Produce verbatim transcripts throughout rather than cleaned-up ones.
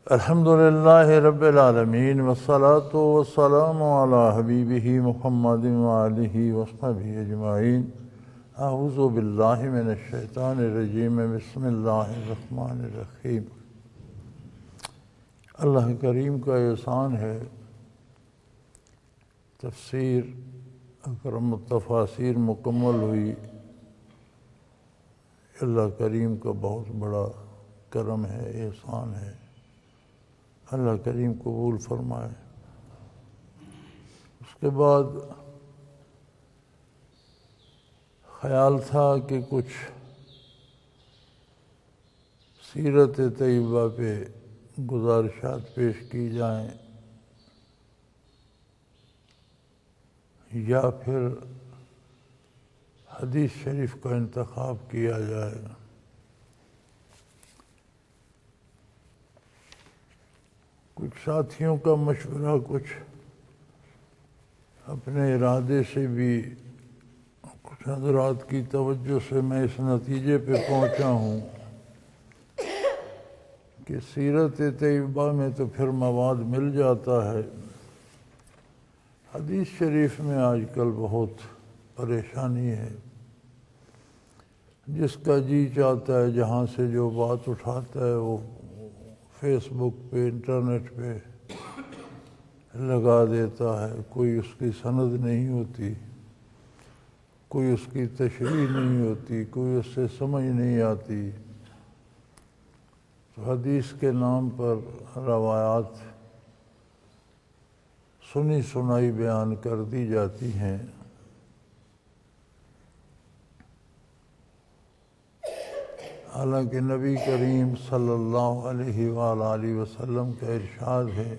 الحمد للہ رب العالمین والصلاة والسلام علی حبیبہ محمد وآلہ وصحبہ اجمعین۔ اعوذ باللہ من الشیطان الرجیم، بسم اللہ الرحمن الرحیم۔ اللہ کریم کا احسان ہے، تفسیر اکرم التفاسیر مکمل ہوئی۔ اللہ کریم کا بہت بڑا کرم ہے، احسان ہے، اللہ کریم قبول فرمائے۔ اس کے بعد خیال تھا کہ کچھ سیرت طیبہ پہ گزارشات پیش کی جائیں یا پھر حدیث شریف کا انتخاب کیا جائے۔ کچھ ساتھیوں کا مشورہ، کچھ اپنے ارادے سے بھی، کچھ حضرات کی توجہ سے میں اس نتیجے پہ پہنچا ہوں کہ سیرت طیبہ میں تو پھر مواد مل جاتا ہے، حدیث شریف میں آج کل بہت پریشانی ہے۔ جس کا جی چاہتا ہے جہاں سے جو بات اٹھاتا ہے وہ فیس بک پہ، انٹرنیٹ پہ لگا دیتا ہے۔ کوئی اس کی سند نہیں ہوتی، کوئی اس کی تشریح نہیں ہوتی، کوئی اس سے سمجھ نہیں آتی۔ تو حدیث کے نام پر روایات سنی سنائی بیان کر دی جاتی ہیں۔ حالانکہ نبی کریم صلی اللہ علیہ وآلہ وسلم کا ارشاد ہے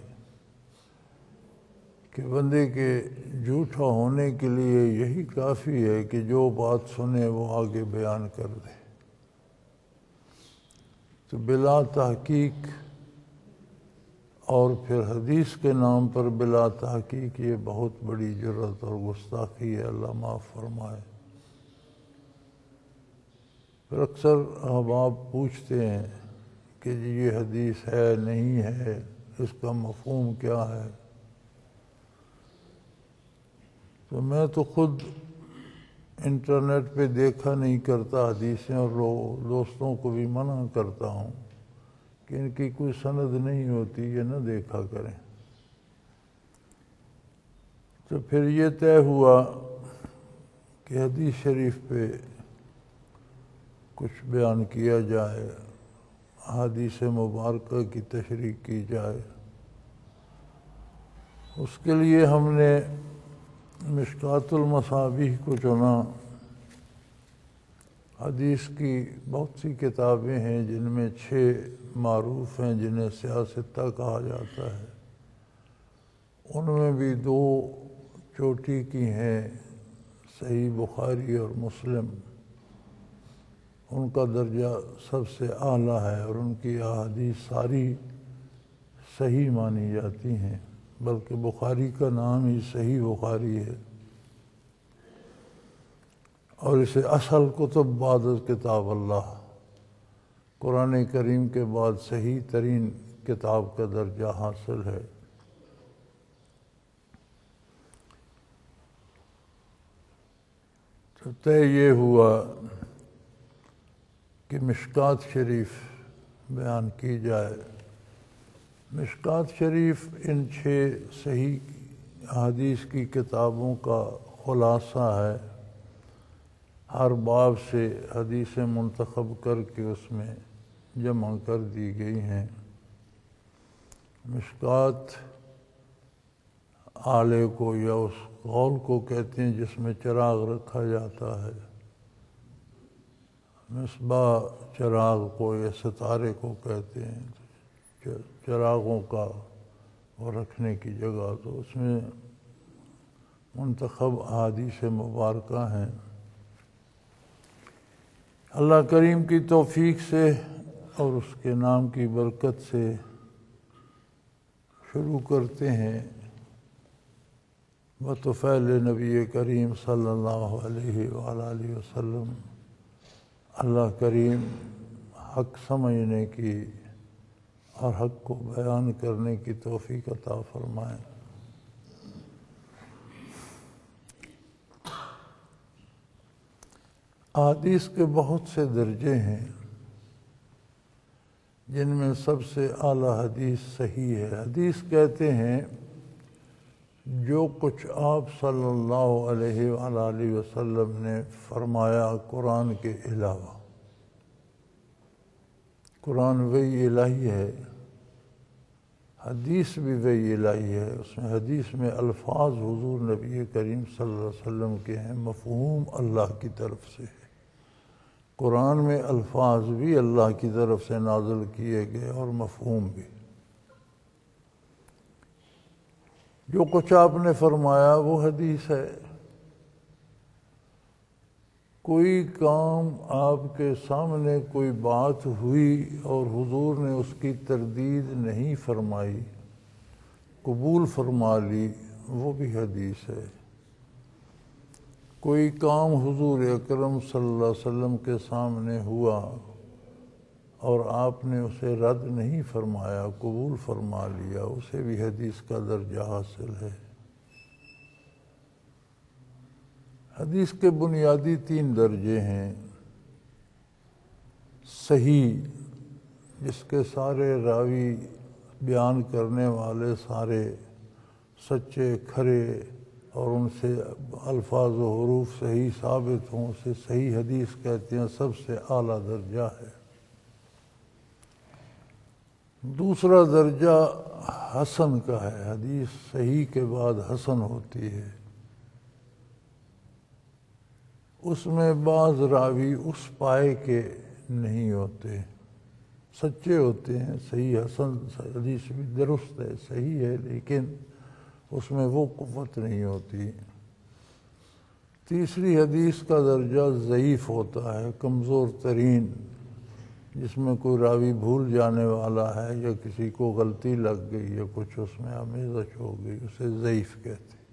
کہ بندے کے جھوٹا ہونے کے لیے یہی کافی ہے کہ جو بات سنے وہ آگے بیان کر دے۔ تو بلا تحقیق اور پھر حدیث کے نام پر بلا تحقیق، یہ بہت بڑی جرات اور گستاخی ہے، اللہ معاف فرمائے۔ پھر اکثر احباب پوچھتے ہیں کہ جی یہ حدیث ہے نہیں ہے، اس کا مفہوم کیا ہے؟ تو میں تو خود انٹرنیٹ پہ دیکھا نہیں کرتا حدیثیں، اور دوستوں کو بھی منع کرتا ہوں کہ ان کی کوئی سند نہیں ہوتی، یہ نہ دیکھا کریں۔ تو پھر یہ طے ہوا کہ حدیث شریف پہ کچھ بیان کیا جائے، حدیث مبارکہ کی تشریح کی جائے۔ اس کے لیے ہم نے مشکوٰۃ المصابیح کو چنا۔ حدیث کی بہت سی کتابیں ہیں جن میں چھ معروف ہیں جنہیں سیاستہ کہا جاتا ہے، ان میں بھی دو چوٹی کی ہیں، صحیح بخاری اور مسلم۔ ان کا درجہ سب سے اعلیٰ ہے اور ان کی احادیث ساری صحیح مانی جاتی ہیں، بلکہ بخاری کا نام ہی صحیح بخاری ہے، اور اسے اصل کتب بعد از کتاب اللہ، قرآن کریم کے بعد صحیح ترین کتاب کا درجہ حاصل ہے۔ تو طے یہ ہوا کہ مشکوٰۃ شریف بیان کی جائے۔ مشکوٰۃ شریف ان چھ صحیح حدیث کی کتابوں کا خلاصہ ہے۔ ہر باب سے حدیثیں منتخب کر کے اس میں جمع کر دی گئی ہیں۔ مشکوٰۃ آلے کو یا اس غول کو کہتے ہیں جس میں چراغ رکھا جاتا ہے، مصباح چراغ کو یا ستارے کو کہتے ہیں، چراغوں کا وہ رکھنے کی جگہ۔ تو اس میں منتخب احادیث مبارکہ ہیں۔ اللہ کریم کی توفیق سے اور اس کے نام کی برکت سے شروع کرتے ہیں بطفیل نبی کریم صلی اللہ علیہ وآلہ وسلم۔ اللہ کریم حق سمجھنے کی اور حق کو بیان کرنے کی توفیق عطا فرمائیں۔ احادیث کے بہت سے درجے ہیں، جن میں سب سے اعلیٰ حدیث صحیح ہے۔ حدیث کہتے ہیں جو کچھ آپ صلی اللہ علیہ وآلہ وسلم نے فرمایا قرآن کے علاوہ۔ قرآن وحی الہی ہے، حدیث بھی وحی الہی ہے۔ اس میں حدیث میں الفاظ حضور نبی کریم صلی اللہ علیہ وسلم کے ہیں، مفہوم اللہ کی طرف سے ہے۔ قرآن میں الفاظ بھی اللہ کی طرف سے نازل کیے گئے اور مفہوم بھی۔ جو کچھ آپ نے فرمایا وہ حدیث ہے۔ کوئی کام آپ کے سامنے کوئی بات ہوئی اور حضور نے اس کی تردید نہیں فرمائی، قبول فرما لی، وہ بھی حدیث ہے۔ کوئی کام حضور اکرم صلی اللہ علیہ وسلم کے سامنے ہوا اور آپ نے اسے رد نہیں فرمایا، قبول فرما لیا، اسے بھی حدیث کا درجہ حاصل ہے۔ حدیث کے بنیادی تین درجے ہیں۔ صحیح، جس کے سارے راوی بیان کرنے والے سارے سچے کھرے اور ان سے الفاظ و حروف صحیح ثابت ہوں، اسے صحیح حدیث کہتے ہیں، سب سے اعلیٰ درجہ ہے۔ دوسرا درجہ حسن کا ہے، حدیث صحیح کے بعد حسن ہوتی ہے۔ اس میں بعض راوی اس پائے کے نہیں ہوتے، سچے ہوتے ہیں۔ صحیح حسن حدیث بھی درست ہے، صحیح ہے، لیکن اس میں وہ قوت نہیں ہوتی۔ تیسری حدیث کا درجہ ضعیف ہوتا ہے، کمزور ترین، جس میں کوئی راوی بھول جانے والا ہے یا کسی کو غلطی لگ گئی یا کچھ اس میں آمیزش ہو گئی، اسے ضعیف کہتے ہیں۔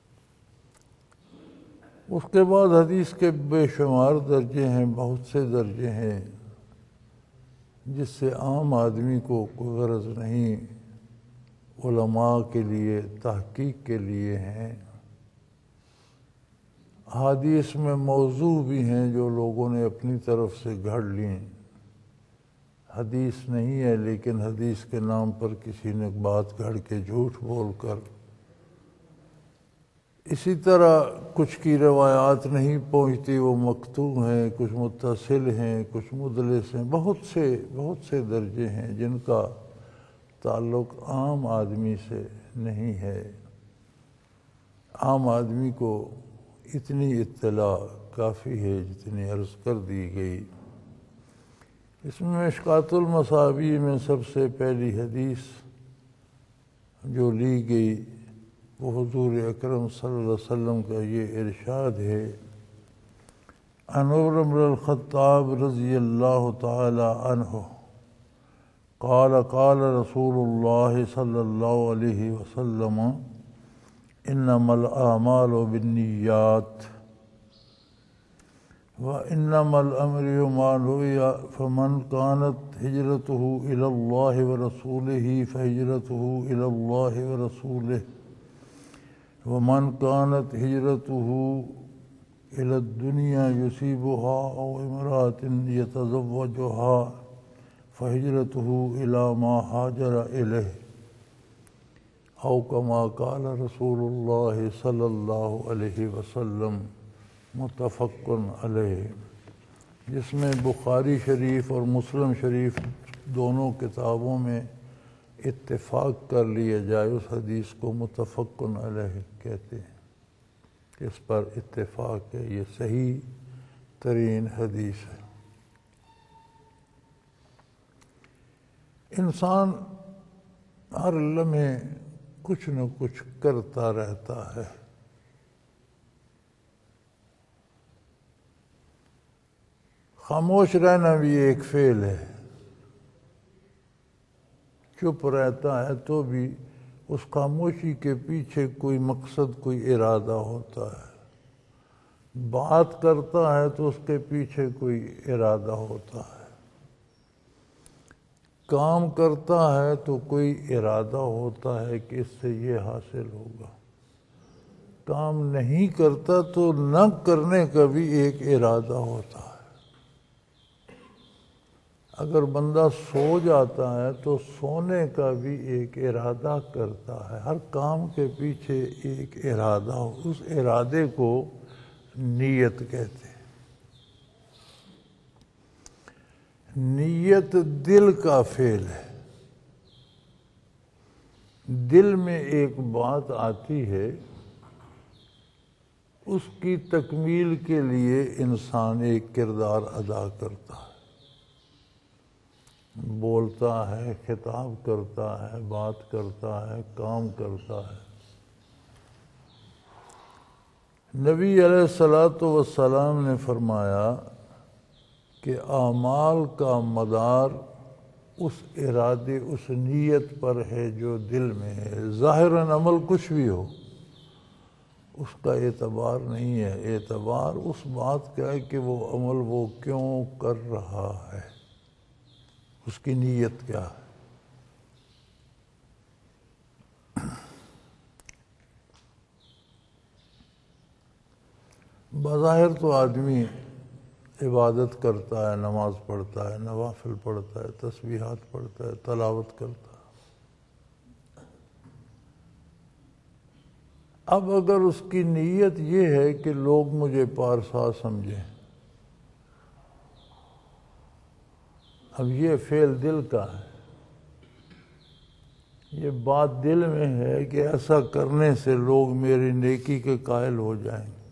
اس کے بعد حدیث کے بے شمار درجے ہیں، بہت سے درجے ہیں جس سے عام آدمی کو کوئی غرض نہیں، علماء کے لیے تحقیق کے لیے ہیں۔ حدیث میں موضوع بھی ہیں جو لوگوں نے اپنی طرف سے گھڑ لیں، حدیث نہیں ہے لیکن حدیث کے نام پر کسی نے بات گھڑ کے جھوٹ بول کر۔ اسی طرح کچھ کی روایات نہیں پہنچتی، وہ مقطوع ہیں، کچھ متصل ہیں، کچھ مدلس ہیں۔ بہت سے بہت سے درجے ہیں جن کا تعلق عام آدمی سے نہیں ہے۔ عام آدمی کو اتنی اطلاع کافی ہے جتنی عرض کر دی گئی۔ اس میں مشکوٰۃ المصابیح میں سب سے پہلی حدیث جو لی گئی وہ حضور اکرم صلی اللہ علیہ وسلم کا یہ ارشاد ہے، عن عمر بن الخطاب رضی اللہ تعالی عنہ قال قال رسول اللہ صلی اللہ علیہ وسلم انما الاعمال بالنیات وانما الامر ما نوی فمن كانت ہجرته الى اللہ ورسولہ فہجرته الى اللہ ورسولہ ومن كانت ہجرته الى الدنیا یصیبها او امرأة یتزوجها فہجرته الى ما ہاجر الیہ او کما قال رسول اللہ صلی اللہ علیہ وسلم، متفق علیہ۔ جس میں بخاری شریف اور مسلم شریف دونوں کتابوں میں اتفاق کر لیا جائے، اس حدیث کو متفق علیہ کہتے ہیں۔ اس پر اتفاق ہے، یہ صحیح ترین حدیث ہے۔ انسان ہر لمحے کچھ نہ کچھ کرتا رہتا ہے۔ خاموش رہنا بھی ایک فعل ہے، چپ رہتا ہے تو بھی اس خاموشی کے پیچھے کوئی مقصد، کوئی ارادہ ہوتا ہے۔ بات کرتا ہے تو اس کے پیچھے کوئی ارادہ ہوتا ہے۔ کام کرتا ہے تو کوئی ارادہ ہوتا ہے کہ اس سے یہ حاصل ہوگا، کام نہیں کرتا تو نہ کرنے کا بھی ایک ارادہ ہوتا ہے۔ اگر بندہ سو جاتا ہے تو سونے کا بھی ایک ارادہ کرتا ہے، ہر کام کے پیچھے ایک ارادہ ہو، اس ارادے کو نیت کہتے ہیں۔ نیت دل کا فعل ہے، دل میں ایک بات آتی ہے، اس کی تکمیل کے لیے انسان ایک کردار ادا کرتا ہے، بولتا ہے، خطاب کرتا ہے، بات کرتا ہے، کام کرتا ہے۔ نبی علیہ الصلوۃ والسلام نے فرمایا کہ اعمال کا مدار اس ارادے، اس نیت پر ہے جو دل میں ہے۔ ظاہراً عمل کچھ بھی ہو، اس کا اعتبار نہیں ہے، اعتبار اس بات کا ہے کہ وہ عمل وہ کیوں کر رہا ہے، اس کی نیت کیا ہے۔ بظاہر تو آدمی عبادت کرتا ہے، نماز پڑھتا ہے، نوافل پڑھتا ہے، تسبیحات پڑھتا ہے، تلاوت کرتا ہے۔ اب اگر اس کی نیت یہ ہے کہ لوگ مجھے پارسا سمجھیں، اب یہ فعل دل کا ہے، یہ بات دل میں ہے کہ ایسا کرنے سے لوگ میری نیکی کے قائل ہو جائیں گے،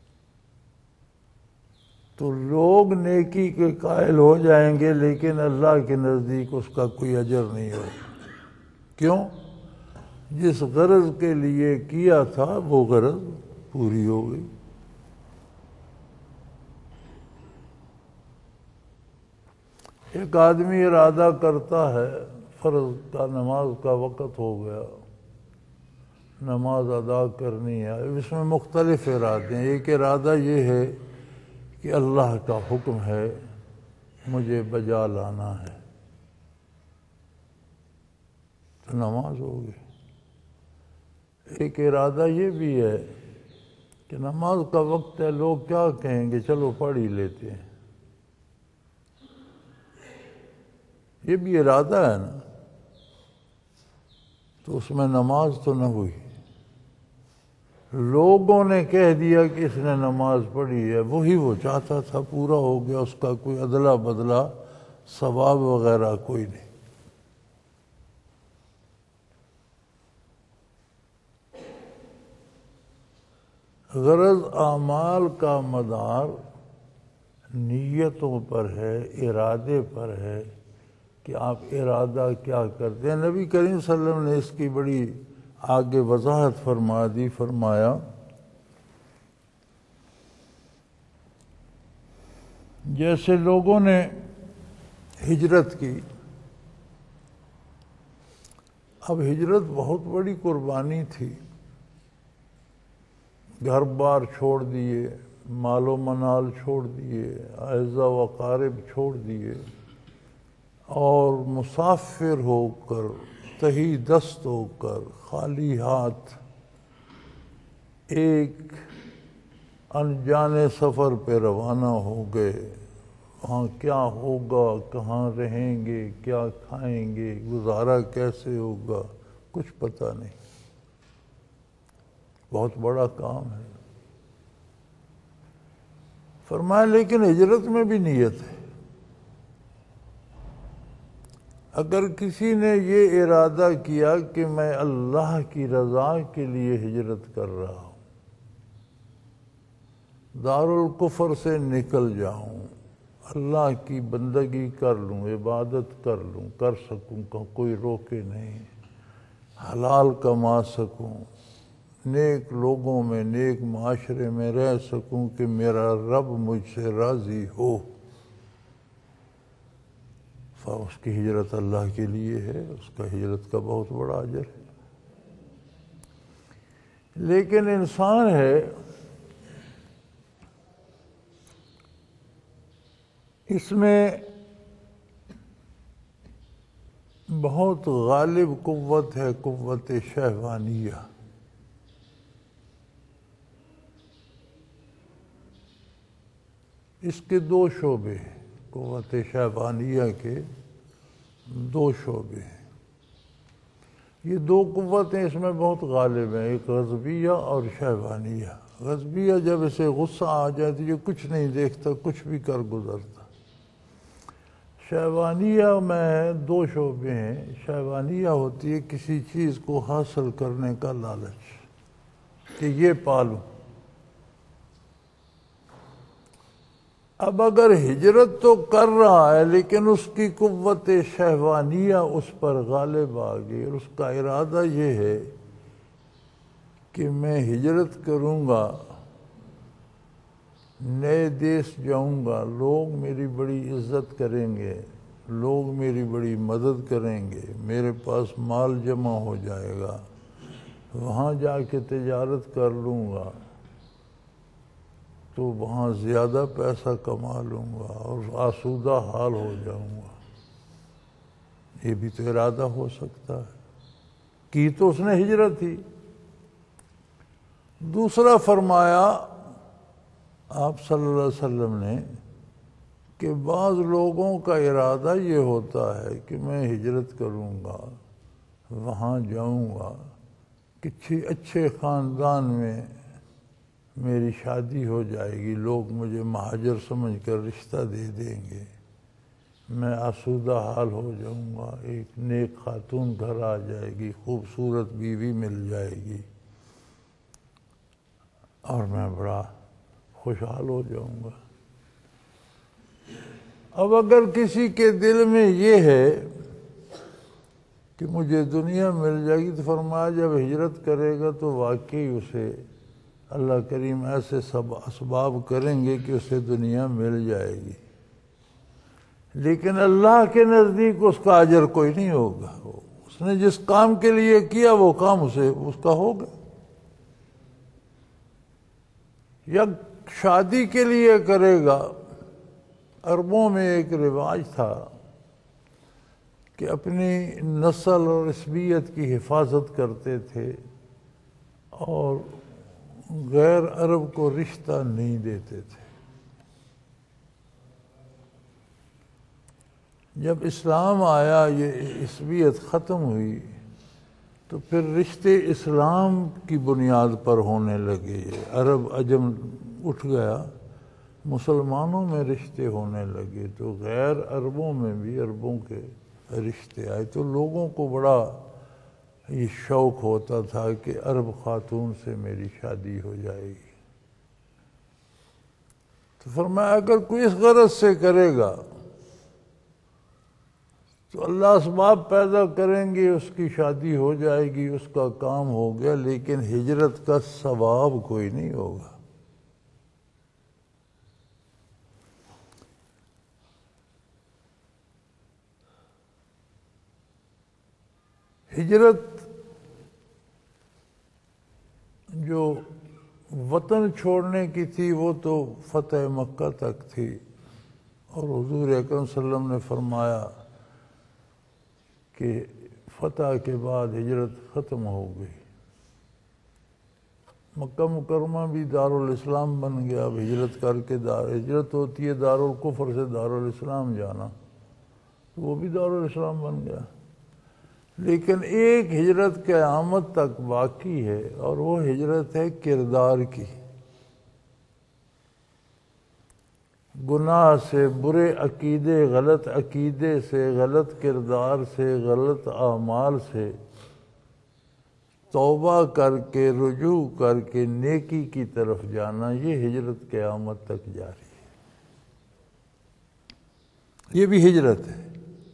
تو لوگ نیکی کے قائل ہو جائیں گے لیکن اللہ کے نزدیک اس کا کوئی اجر نہیں ہوگا۔ کیوں؟ جس غرض کے لیے کیا تھا وہ غرض پوری ہو گئی۔ ایک آدمی ارادہ کرتا ہے، فرض کا نماز کا وقت ہو گیا، نماز ادا کرنی ہے، اس میں مختلف ارادے ہیں۔ ایک ارادہ یہ ہے کہ اللہ کا حکم ہے، مجھے بجا لانا ہے، تو نماز ہوگی۔ ایک ارادہ یہ بھی ہے کہ نماز کا وقت ہے، لوگ کیا کہیں گے، چلو پڑھ ہی لیتے ہیں، یہ بھی ارادہ ہے نا، تو اس میں نماز تو نہ ہوئی۔ لوگوں نے کہہ دیا کہ اس نے نماز پڑھی ہے، وہی وہ چاہتا تھا، پورا ہو گیا، اس کا کوئی ادلا بدلا ثواب وغیرہ کوئی نہیں۔ غرض اعمال کا مدار نیتوں پر ہے، ارادے پر ہے کہ آپ ارادہ کیا کرتے ہیں۔ نبی کریم صلی اللہ علیہ وسلم نے اس کی بڑی آگے وضاحت فرما دی، فرمایا جیسے لوگوں نے ہجرت کی، اب ہجرت بہت بڑی قربانی تھی، گھر بار چھوڑ دیے، مال و منال چھوڑ دیے، اعزا و اقارب چھوڑ دیے، اور مسافر ہو کر، تہی دست ہو کر، خالی ہاتھ ایک انجانے سفر پہ روانہ ہو گئے۔ وہاں کیا ہوگا، کہاں رہیں گے، کیا کھائیں گے، گزارا کیسے ہوگا، کچھ پتہ نہیں، بہت بڑا کام ہے۔ فرمایا لیکن ہجرت میں بھی نیت ہے۔ اگر کسی نے یہ ارادہ کیا کہ میں اللہ کی رضا کے لیے ہجرت کر رہا ہوں، دارالکفر سے نکل جاؤں، اللہ کی بندگی کر لوں، عبادت کر لوں، کر سکوں، کوئی روکے نہیں، حلال کما سکوں، نیک لوگوں میں، نیک معاشرے میں رہ سکوں کہ میرا رب مجھ سے راضی ہو، اس کی ہجرت اللہ کے لیے ہے، اس کا ہجرت کا بہت بڑا اجر ہے۔ لیکن انسان ہے، اس میں بہت غالب قوت ہے قوت شہوانیہ. اس کے دو شعبے ہیں، قوت شہوانیہ کے دو شعبے ہیں. یہ دو قوتیں اس میں بہت غالب ہیں، ایک غضبیہ اور شہوانیہ. غضبیہ جب اسے غصہ آ جائے تو یہ کچھ نہیں دیکھتا، کچھ بھی کر گزرتا. شہوانیہ میں دو شعبے ہیں. شہوانیہ ہوتی ہے کسی چیز کو حاصل کرنے کا لالچ کہ یہ پالوں. اب اگر ہجرت تو کر رہا ہے لیکن اس کی قوت شہوانیہ اس پر غالب آ گئی اور اس کا ارادہ یہ ہے کہ میں ہجرت کروں گا، نئے دیش جاؤں گا، لوگ میری بڑی عزت کریں گے، لوگ میری بڑی مدد کریں گے، میرے پاس مال جمع ہو جائے گا، وہاں جا کے تجارت کر لوں گا تو وہاں زیادہ پیسہ کما لوں گا اور آسودہ حال ہو جاؤں گا. یہ بھی تو ارادہ ہو سکتا ہے. کی تو اس نے ہجرت ہی. دوسرا فرمایا آپ صلی اللہ علیہ وسلم نے کہ بعض لوگوں کا ارادہ یہ ہوتا ہے کہ میں ہجرت کروں گا، وہاں جاؤں گا، کسی اچھے خاندان میں میری شادی ہو جائے گی، لوگ مجھے مہاجر سمجھ کر رشتہ دے دیں گے، میں آسودہ حال ہو جاؤں گا، ایک نیک خاتون گھر آ جائے گی، خوبصورت بیوی مل جائے گی اور میں بڑا خوشحال ہو جاؤں گا. اب اگر کسی کے دل میں یہ ہے کہ مجھے دنیا مل جائے گی تو فرمایا جب ہجرت کرے گا تو واقعی اسے اللہ کریم ایسے سب اسباب کریں گے کہ اسے دنیا مل جائے گی، لیکن اللہ کے نزدیک اس کا اجر کوئی نہیں ہوگا. اس نے جس کام کے لیے کیا وہ کام اسے اس کا ہوگا. یا شادی کے لیے کرے گا. عربوں میں ایک رواج تھا کہ اپنی نسل اور عصبیت کی حفاظت کرتے تھے اور غیر عرب کو رشتہ نہیں دیتے تھے. جب اسلام آیا یہ عصبیت ختم ہوئی تو پھر رشتے اسلام کی بنیاد پر ہونے لگے. عرب عجم اٹھ گیا، مسلمانوں میں رشتے ہونے لگے تو غیر عربوں میں بھی عربوں کے رشتے آئے. تو لوگوں کو بڑا یہ شوق ہوتا تھا کہ عرب خاتون سے میری شادی ہو جائے گی. تو فرمایا اگر کوئی اس غرض سے کرے گا تو اللہ اسباب پیدا کریں گے، اس کی شادی ہو جائے گی، اس کا کام ہو گیا، لیکن ہجرت کا ثواب کوئی نہیں ہوگا. ہجرت جو وطن چھوڑنے کی تھی وہ تو فتح مکہ تک تھی، اور حضور اکرم صلی اللہ علیہ وسلم نے فرمایا کہ فتح کے بعد ہجرت ختم ہو گئی. مکہ مکرمہ بھی دارالاسلام بن گیا. اب ہجرت کر کے دار ہجرت ہوتی ہے دارالکفر سے دارالاسلام جانا، تو وہ بھی دارالاسلام بن گیا. لیکن ایک ہجرت قیامت تک باقی ہے اور وہ ہجرت ہے کردار کی. گناہ سے، برے عقیدے، غلط عقیدے سے، غلط کردار سے، غلط اعمال سے توبہ کر کے رجوع کر کے نیکی کی طرف جانا، یہ ہجرت قیامت تک جاری ہے. یہ بھی ہجرت ہے.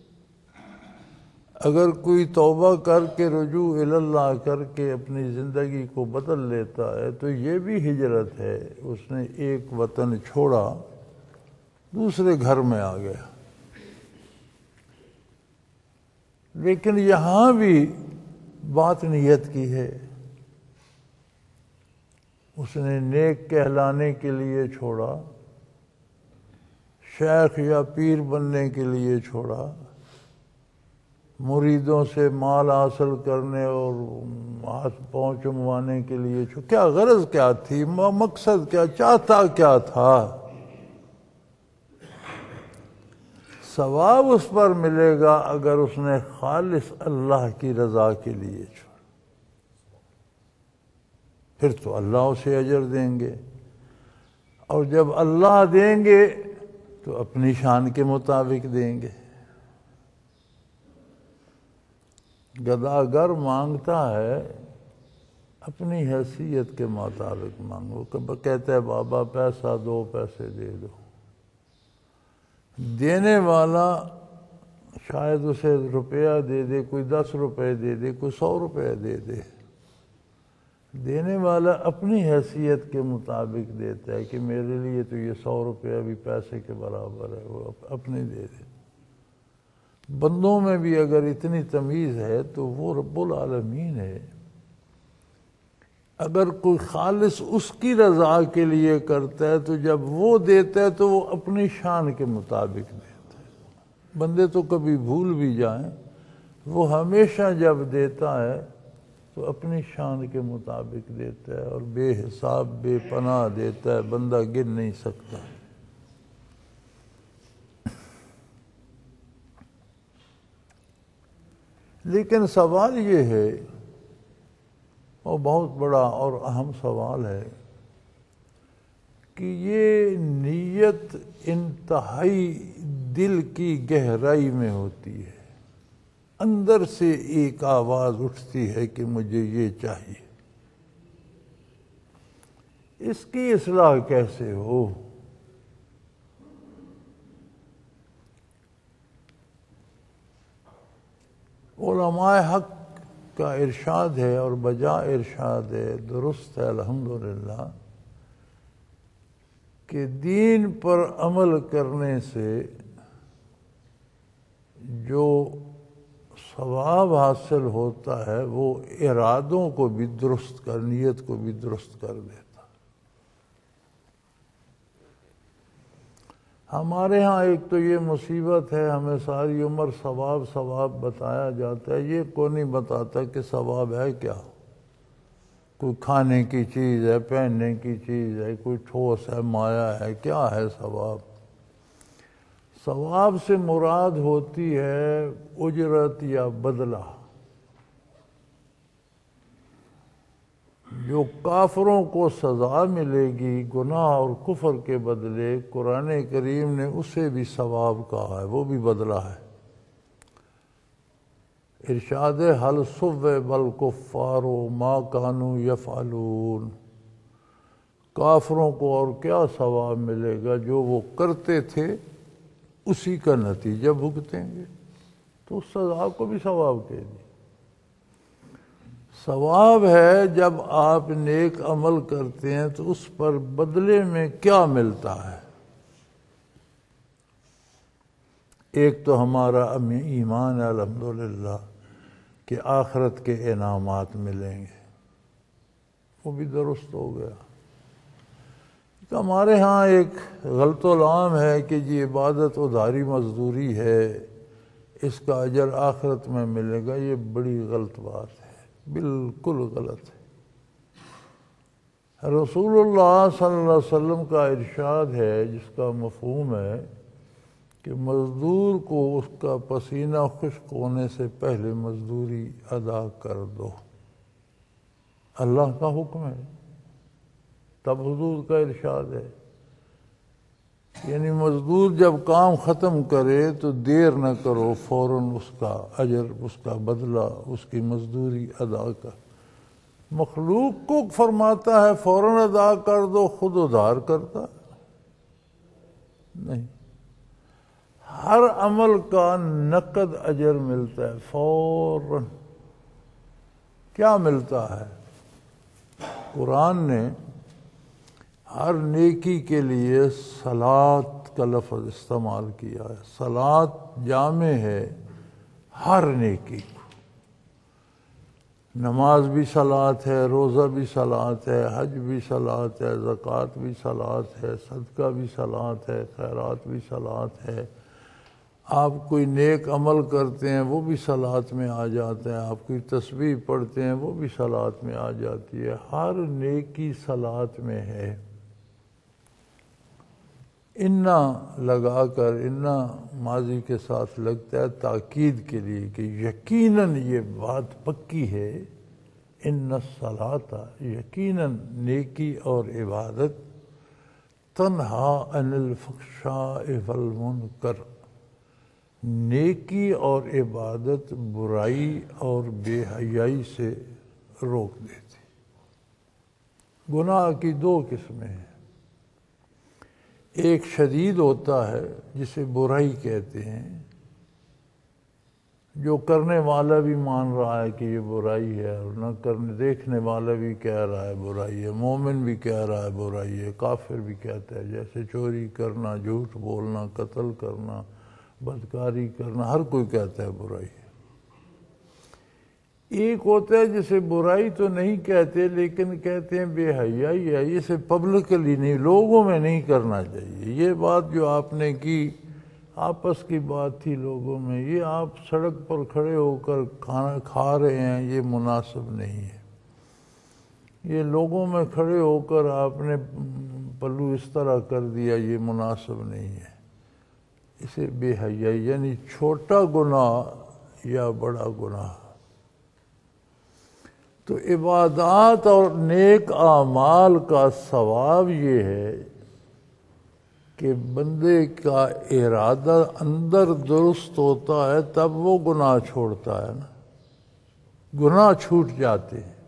اگر کوئی توبہ کر کے رجوع اللہ کر کے اپنی زندگی کو بدل لیتا ہے تو یہ بھی ہجرت ہے. اس نے ایک وطن چھوڑا، دوسرے گھر میں آ گیا. لیکن یہاں بھی بات نیت کی ہے. اس نے نیک کہلانے کے لیے چھوڑا، شیخ یا پیر بننے کے لیے چھوڑا، مریدوں سے مال حاصل کرنے اور ہاتھ پاؤں چموانے کے لیے کیا غرض کیا تھی، مقصد کیا، چاہتا کیا تھا؟ ثواب اس پر ملے گا اگر اس نے خالص اللہ کی رضا کے لیے چھوڑا، پھر تو اللہ اسے اجر دیں گے، اور جب اللہ دیں گے تو اپنی شان کے مطابق دیں گے۔ گداگر مانگتا ہے اپنی حیثیت کے مطابق مانگو، کہتا ہے بابا پیسہ دو، پیسے دے دو، دینے والا شاید اسے روپیہ دے دے، کوئی دس روپے دے دے، کوئی سو روپے دے دے، دینے والا اپنی حیثیت کے مطابق دیتا ہے کہ میرے لیے تو یہ سو روپیہ بھی پیسے کے برابر ہے، وہ اپنے دے دے۔ بندوں میں بھی اگر اتنی تمیز ہے تو وہ رب العالمین ہے، اگر کوئی خالص اس کی رضا کے لیے کرتا ہے تو جب وہ دیتا ہے تو وہ اپنی شان کے مطابق دیتا ہے۔ بندے تو کبھی بھول بھی جائیں، وہ ہمیشہ جب دیتا ہے تو اپنی شان کے مطابق دیتا ہے، اور بے حساب بے پناہ دیتا ہے، بندہ گن نہیں سکتا۔ لیکن سوال یہ ہے، اور بہت بڑا اور اہم سوال ہے، کہ یہ نیت انتہائی دل کی گہرائی میں ہوتی ہے، اندر سے ایک آواز اٹھتی ہے کہ مجھے یہ چاہیے، اس کی اصلاح کیسے ہو؟ علماء حق کا ارشاد ہے، اور بجا ارشاد ہے، درست ہے الحمدللہ، کہ دین پر عمل کرنے سے جو ثواب حاصل ہوتا ہے وہ ارادوں کو بھی درست کر، نیت کو بھی درست کر دیتا۔ ہمارے ہاں ایک تو یہ مصیبت ہے، ہمیں ساری عمر ثواب ثواب بتایا جاتا ہے، یہ کوئی نہیں بتاتا کہ ثواب ہے کیا۔ کوئی کھانے کی چیز ہے، پہننے کی چیز ہے، کوئی ٹھوس ہے، مایا ہے، کیا ہے ثواب؟ ثواب سے مراد ہوتی ہے اجرت یا بدلہ۔ جو کافروں کو سزا ملے گی گناہ اور کفر کے بدلے، قرآن کریم نے اسے بھی ثواب کہا ہے، وہ بھی بدلہ ہے۔ ارشاد حل ثوب الکفار ما کانوا یفعلون، کافروں کو اور کیا ثواب ملے گا، جو وہ کرتے تھے اسی کا نتیجہ بھگتیں گے، تو اس سزا کو بھی ثواب کہہ دی۔ ثواب ہے جب آپ نیک عمل کرتے ہیں تو اس پر بدلے میں کیا ملتا ہے۔ ایک تو ہمارا ایمان ہے الحمدللہ کہ آخرت کے انعامات ملیں گے، وہ بھی درست ہو گیا۔ تو ہمارے ہاں ایک غلط العام ہے کہ جی عبادت ادھاری مزدوری ہے، اس کا اجر آخرت میں ملے گا، یہ بڑی غلط بات ہے، بالکل غلط ہے۔ رسول اللہ صلی اللہ علیہ وسلم کا ارشاد ہے جس کا مفہوم ہے کہ مزدور کو اس کا پسینہ خشک ہونے سے پہلے مزدوری ادا کر دو، اللہ کا حکم ہے، تب حضور کا ارشاد ہے۔ یعنی مزدور جب کام ختم کرے تو دیر نہ کرو، فوراً اس کا اجر، اس کا بدلہ، اس کی مزدوری ادا کر۔ مخلوق کو فرماتا ہے فوراً ادا کر دو، خود ادھار کرتا نہیں۔ ہر عمل کا نقد اجر ملتا ہے فوراً۔ کیا ملتا ہے؟ قرآن نے ہر نیکی کے لیے صلاۃ کا لفظ استعمال کیا ہے۔ صلاۃ جامع ہے ہر نیکی کو، نماز بھی صلاۃ ہے، روزہ بھی صلاۃ ہے، حج بھی صلاۃ ہے، زکوٰۃ بھی صلاۃ ہے، صدقہ بھی صلاۃ ہے، خیرات بھی صلاۃ ہے، آپ کوئی نیک عمل کرتے ہیں وہ بھی صلات میں آ جاتا ہے، آپ کوئی تسبیح پڑھتے ہیں وہ بھی صلات میں آ جاتی ہے، ہر نیکی صلات میں ہے۔ انا لگا کر انا ماضی کے ساتھ لگتا ہے تاکید کے لیے کہ یقیناً یہ بات پکی ہے، ان الصلاۃ یقیناً نیکی اور عبادت تنہا عن الفحشاء والمنکر، نیکی اور عبادت برائی اور بے حیائی سے روک دیتی۔ گناہ کی دو قسمیں ہیں، ایک شدید ہوتا ہے جسے برائی کہتے ہیں، جو کرنے والا بھی مان رہا ہے کہ یہ برائی ہے اور نہ کرنے دیکھنے والا بھی کہہ رہا ہے برائی ہے، مومن بھی کہہ رہا ہے برائی ہے، کافر بھی کہتا ہے، جیسے چوری کرنا، جھوٹ بولنا، قتل کرنا، بدکاری کرنا، ہر کوئی کہتا ہے برائی ہے۔ ایک ہوتا ہے جسے برائی تو نہیں کہتے لیکن کہتے ہیں بے حیائی ہے، اسے پبلکلی نہیں، لوگوں میں نہیں کرنا چاہیے۔ یہ بات جو آپ نے کی آپس کی بات تھی لوگوں میں، یہ آپ سڑک پر کھڑے ہو کر کھانا کھا رہے ہیں، یہ مناسب نہیں ہے۔ یہ لوگوں میں کھڑے ہو کر آپ نے پلو اس طرح کر دیا، یہ مناسب نہیں ہے۔ اسے بے حیائی یعنی چھوٹا گناہ یا بڑا گناہ۔ تو عبادات اور نیک اعمال کا ثواب یہ ہے کہ بندے کا ارادہ اندر درست ہوتا ہے تب وہ گناہ چھوڑتا ہے نا، گناہ چھوٹ جاتے ہیں۔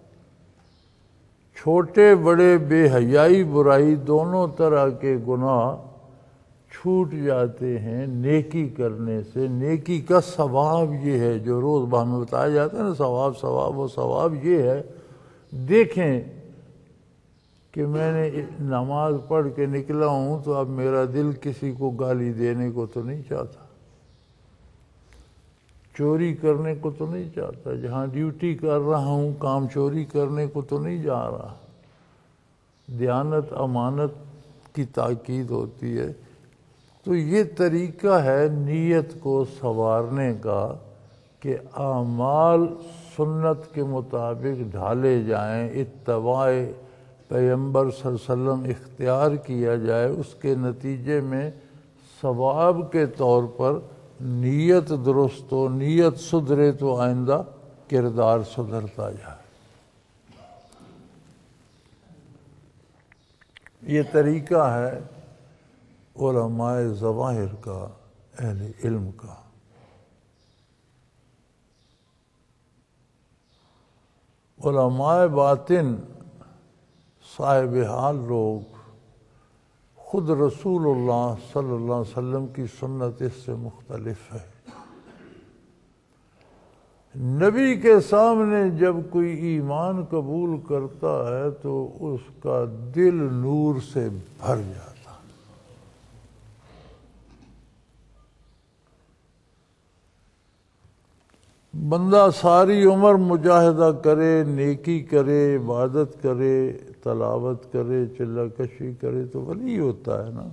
چھوٹے بڑے بے حیائی برائی دونوں طرح کے گناہ چھوٹ جاتے ہیں نیکی کرنے سے۔ نیکی کا ثواب یہ ہے جو روز ہمیں بتایا جاتا ہے نا، ثواب ثواب وہ ثواب یہ ہے۔ دیکھیں کہ میں نے نماز پڑھ کے نکلا ہوں تو اب میرا دل کسی کو گالی دینے کو تو نہیں چاہتا، چوری کرنے کو تو نہیں چاہتا، جہاں ڈیوٹی کر رہا ہوں کام چوری کرنے کو تو نہیں جا رہا۔ دیانت امانت کی تاکید ہوتی ہے۔ تو یہ طریقہ ہے نیت کو سنوارنے کا کہ اعمال سنت کے مطابق ڈھالے جائیں، اتباع پیغمبر صلی اللہ علیہ وسلم اختیار کیا جائے، اس کے نتیجے میں ثواب کے طور پر نیت درست ہو، نیت سدھرے تو آئندہ کردار سدھرتا جائے۔ یہ طریقہ ہے علماء ظواہر کا، اہل علم کا۔ علماء باطن صاحب حال لوگ خود رسول اللہ صلی اللہ علیہ وسلم کی سنت اس سے مختلف ہے۔ نبی کے سامنے جب کوئی ایمان قبول کرتا ہے تو اس کا دل نور سے بھر جاتا۔ بندہ ساری عمر مجاہدہ کرے، نیکی کرے، عبادت کرے، تلاوت کرے، چلہ کشی کرے تو ولی ہوتا ہے نا۔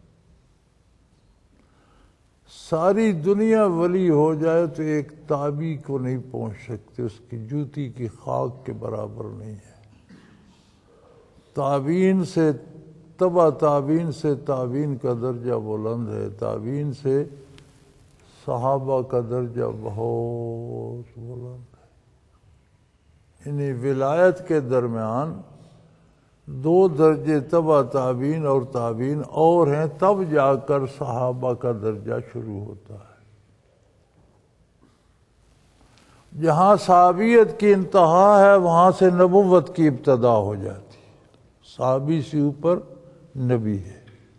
ساری دنیا ولی ہو جائے تو ایک تابی کو نہیں پہنچ سکتے، اس کی جوتی کی خاک کے برابر نہیں ہے۔ تابعین سے تبع تابعین سے تابعین کا درجہ بلند ہے، تابعین سے صحابہ کا درجہ بہت بلند ہے۔ یعنی ولایت کے درمیان دو درجے تبع تابعین اور تابعین اور ہیں، تب جا کر صحابہ کا درجہ شروع ہوتا ہے۔ جہاں صحابیت کی انتہا ہے وہاں سے نبوت کی ابتدا ہو جاتی ہے، صحابی سے اوپر نبی ہے۔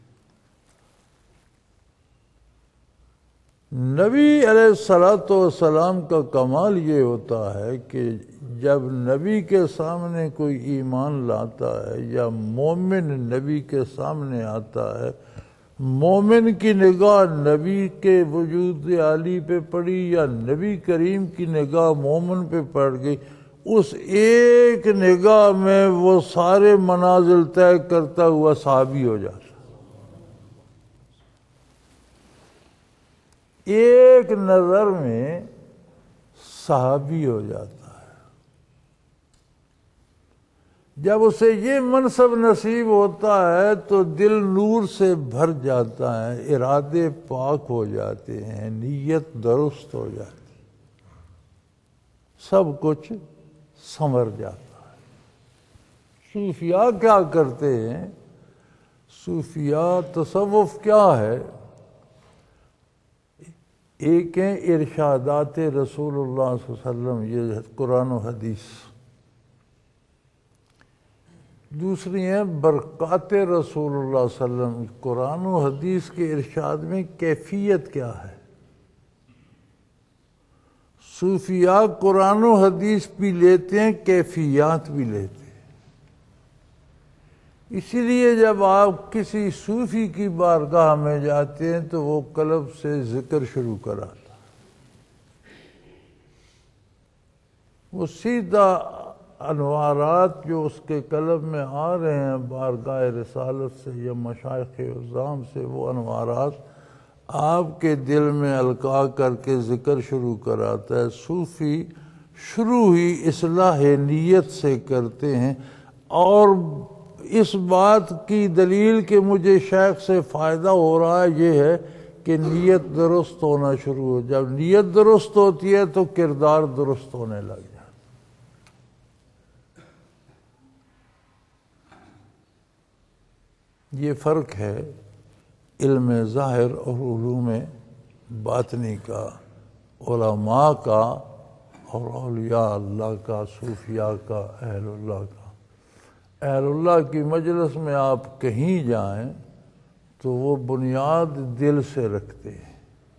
نبی علیہ الصلوۃ والسلام کا کمال یہ ہوتا ہے کہ جب نبی کے سامنے کوئی ایمان لاتا ہے یا مومن نبی کے سامنے آتا ہے، مومن کی نگاہ نبی کے وجود عالی پہ پڑی یا نبی کریم کی نگاہ مومن پہ پڑ گئی، اس ایک نگاہ میں وہ سارے منازل طے کرتا ہوا صحابی ہو جاتا۔ ایک نظر میں صحابی ہو جاتا ہے۔ جب اسے یہ منصب نصیب ہوتا ہے تو دل نور سے بھر جاتا ہے، ارادے پاک ہو جاتے ہیں، نیت درست ہو جاتی ہے، سب کچھ سنور جاتا ہے۔ صوفیاء کیا کرتے ہیں؟ صوفیاء تصوف کیا ہے؟ ایک ہیں ارشادات رسول اللہ صلی اللہ علیہ وسلم، یہ قرآن و حدیث، دوسری ہیں برکات رسول اللہ صلی اللہ علیہ وسلم۔ قرآن و حدیث کے ارشاد میں کیفیت کیا ہے؟ صوفیاء قرآن و حدیث بھی لیتے ہیں، کیفیات بھی لیتے ہیں۔ اسی لیے جب آپ کسی صوفی کی بارگاہ میں جاتے ہیں تو وہ قلب سے ذکر شروع کراتا، وہ سیدھا انوارات جو اس کے قلب میں آ رہے ہیں بارگاہ رسالت سے یا مشائخ عظام سے، وہ انوارات آپ کے دل میں القاء کر کے ذکر شروع کراتا ہے۔ صوفی شروع ہی اصلاح نیت سے کرتے ہیں، اور اس بات کی دلیل کہ مجھے شیخ سے فائدہ ہو رہا ہے یہ ہے کہ نیت درست ہونا شروع ہو۔ جب نیت درست ہوتی ہے تو کردار درست ہونے لگ جاتا۔ یہ فرق ہے علم ظاہر اور علوم باطنی کا، علماء کا اور اولیاء اللہ کا، صوفیاء کا، اہل اللہ کا۔ اہل اللہ کی مجلس میں آپ کہیں جائیں تو وہ بنیاد دل سے رکھتے ہیں۔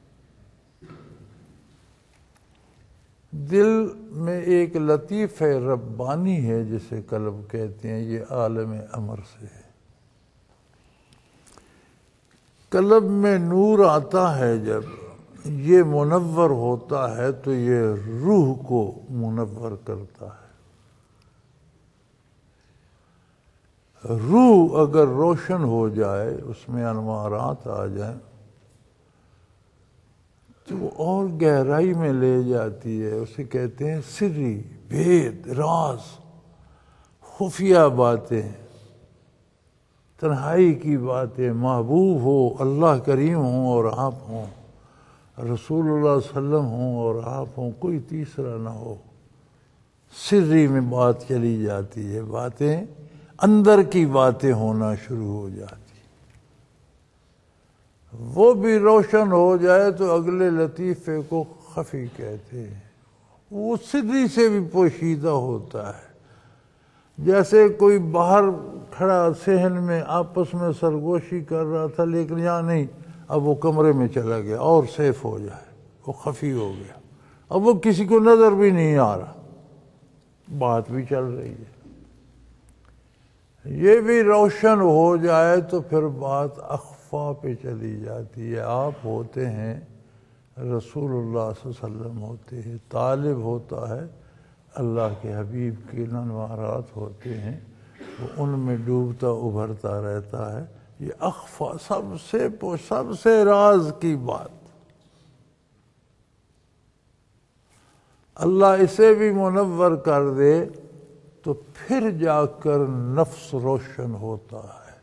دل میں ایک لطیف ربانی ہے جسے قلب کہتے ہیں، یہ عالم امر سے ہے۔ قلب میں نور آتا ہے، جب یہ منور ہوتا ہے تو یہ روح کو منور کرتا ہے۔ روح اگر روشن ہو جائے، اس میں انوارات آ جائیں تو وہ اور گہرائی میں لے جاتی ہے۔ اسے کہتے ہیں سری، بھید، راز، خفیہ باتیں، تنہائی کی باتیں۔ محبوب ہو، اللہ کریم ہوں اور آپ ہوں، رسول اللہ صلی اللہ علیہ وسلم ہوں اور آپ ہوں، کوئی تیسرا نہ ہو، سری میں بات چلی جاتی ہے، باتیں اندر کی باتیں ہونا شروع ہو جاتی۔ وہ بھی روشن ہو جائے تو اگلے لطیفے کو خفی کہتے ہیں، وہ سری سے بھی پوشیدہ ہوتا ہے۔ جیسے کوئی باہر کھڑا صحن میں آپس میں سرگوشی کر رہا تھا، لیکن یہاں نہیں، اب وہ کمرے میں چلا گیا اور سیف ہو جائے، وہ خفی ہو گیا، اب وہ کسی کو نظر بھی نہیں آ رہا، بات بھی چل رہی ہے۔ یہ بھی روشن ہو جائے تو پھر بات اخفا پہ چلی جاتی ہے۔ آپ ہوتے ہیں رسول اللہ صلی اللہ علیہ وسلم ہوتے ہیں، طالب ہوتا ہے اللہ کے حبیب کے انوارات ہوتے ہیں، وہ ان میں ڈوبتا ابھرتا رہتا ہے۔ یہ اخفا، سب سے سب سے راز کی بات۔ اللہ اسے بھی منور کر دے تو پھر جا کر نفس روشن ہوتا ہے۔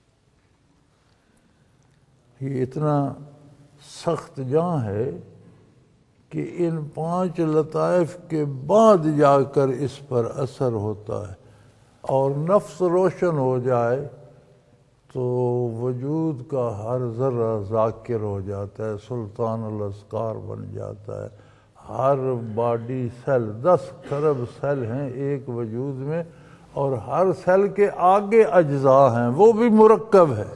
یہ اتنا سخت جاں ہے کہ ان پانچ لطائف کے بعد جا کر اس پر اثر ہوتا ہے، اور نفس روشن ہو جائے تو وجود کا ہر ذرہ ذاکر ہو جاتا ہے، سلطان الاذکار بن جاتا ہے۔ ہر باڈی سیل، دس خرب سیل ہیں ایک وجود میں، اور ہر سیل کے آگے اجزاء ہیں، وہ بھی مرکب ہے،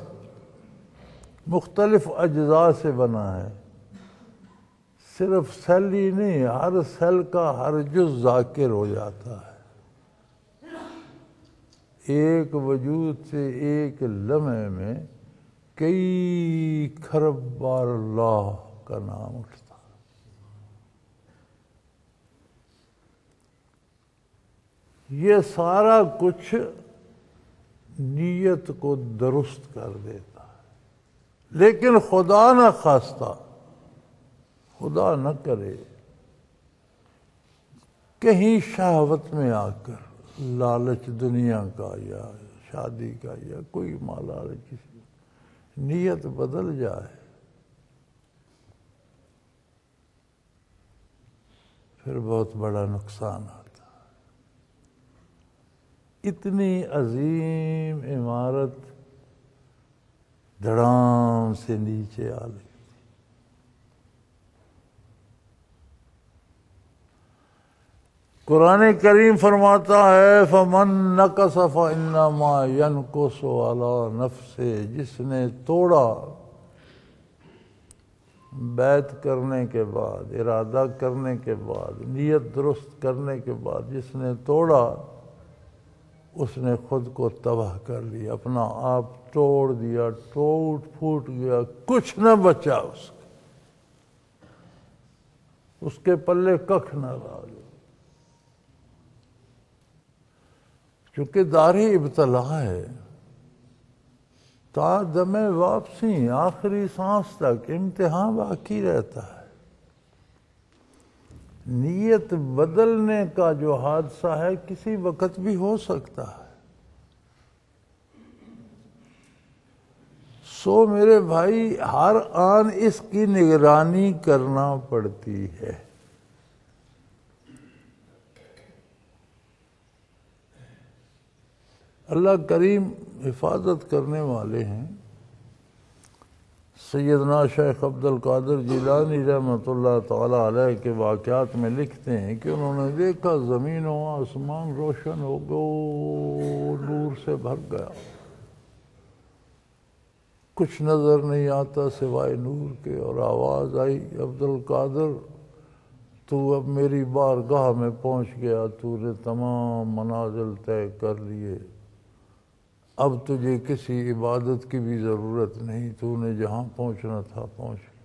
مختلف اجزاء سے بنا ہے، صرف سیل ہی نہیں، ہر سیل کا ہر جز ذاکر ہو جاتا ہے۔ ایک وجود سے ایک لمحے میں کئی خرب بار اللہ کا نام اٹھتا ہے۔ یہ سارا کچھ نیت کو درست کر دیتا ہے، لیکن خدا نہ خواستہ خدا نہ کرے کہیں شہوت میں آ کر لالچ دنیا کا یا شادی کا یا کوئی مالال کسی نیت بدل جائے، پھر بہت بڑا نقصان آتا ہے۔ اتنی عظیم عمارت دھڑام سے نیچے آ گئی۔ قرآن کریم فرماتا ہے فَمَن نَقَصَ فَإِنَّمَا يَنْقُصُ عَلَىٰ نَفْسِهِ، جس نے توڑا بیعت کرنے کے بعد، ارادہ کرنے کے بعد، نیت درست کرنے کے بعد جس نے توڑا، اس نے خود کو تباہ کر لیا، اپنا آپ توڑ دیا، ٹوٹ پھوٹ گیا، کچھ نہ بچا اس کا، اس کے پلے ککھ نہ رہا۔ چونکہ دار ابتلا ہے، تا دم واپسی آخری سانس تک امتحان باقی رہتا ہے۔ نیت بدلنے کا جو حادثہ ہے کسی وقت بھی ہو سکتا ہے۔ سو میرے بھائی ہر آن اس کی نگرانی کرنا پڑتی ہے۔ اللہ کریم حفاظت کرنے والے ہیں۔ سیدنا شیخ عبد القادر جیلانی رحمۃ اللہ تعالی علیہ کے واقعات میں لکھتے ہیں کہ انہوں نے دیکھا زمین و آسمان روشن ہو گو، نور سے بھر گیا، کچھ نظر نہیں آتا سوائے نور کے، اور آواز آئی عبد القادر تو اب میری بارگاہ میں پہنچ گیا، تو نے تمام منازل طے کر لیے، اب تجھے کسی عبادت کی بھی ضرورت نہیں، تو نے جہاں پہنچنا تھا پہنچ گیا۔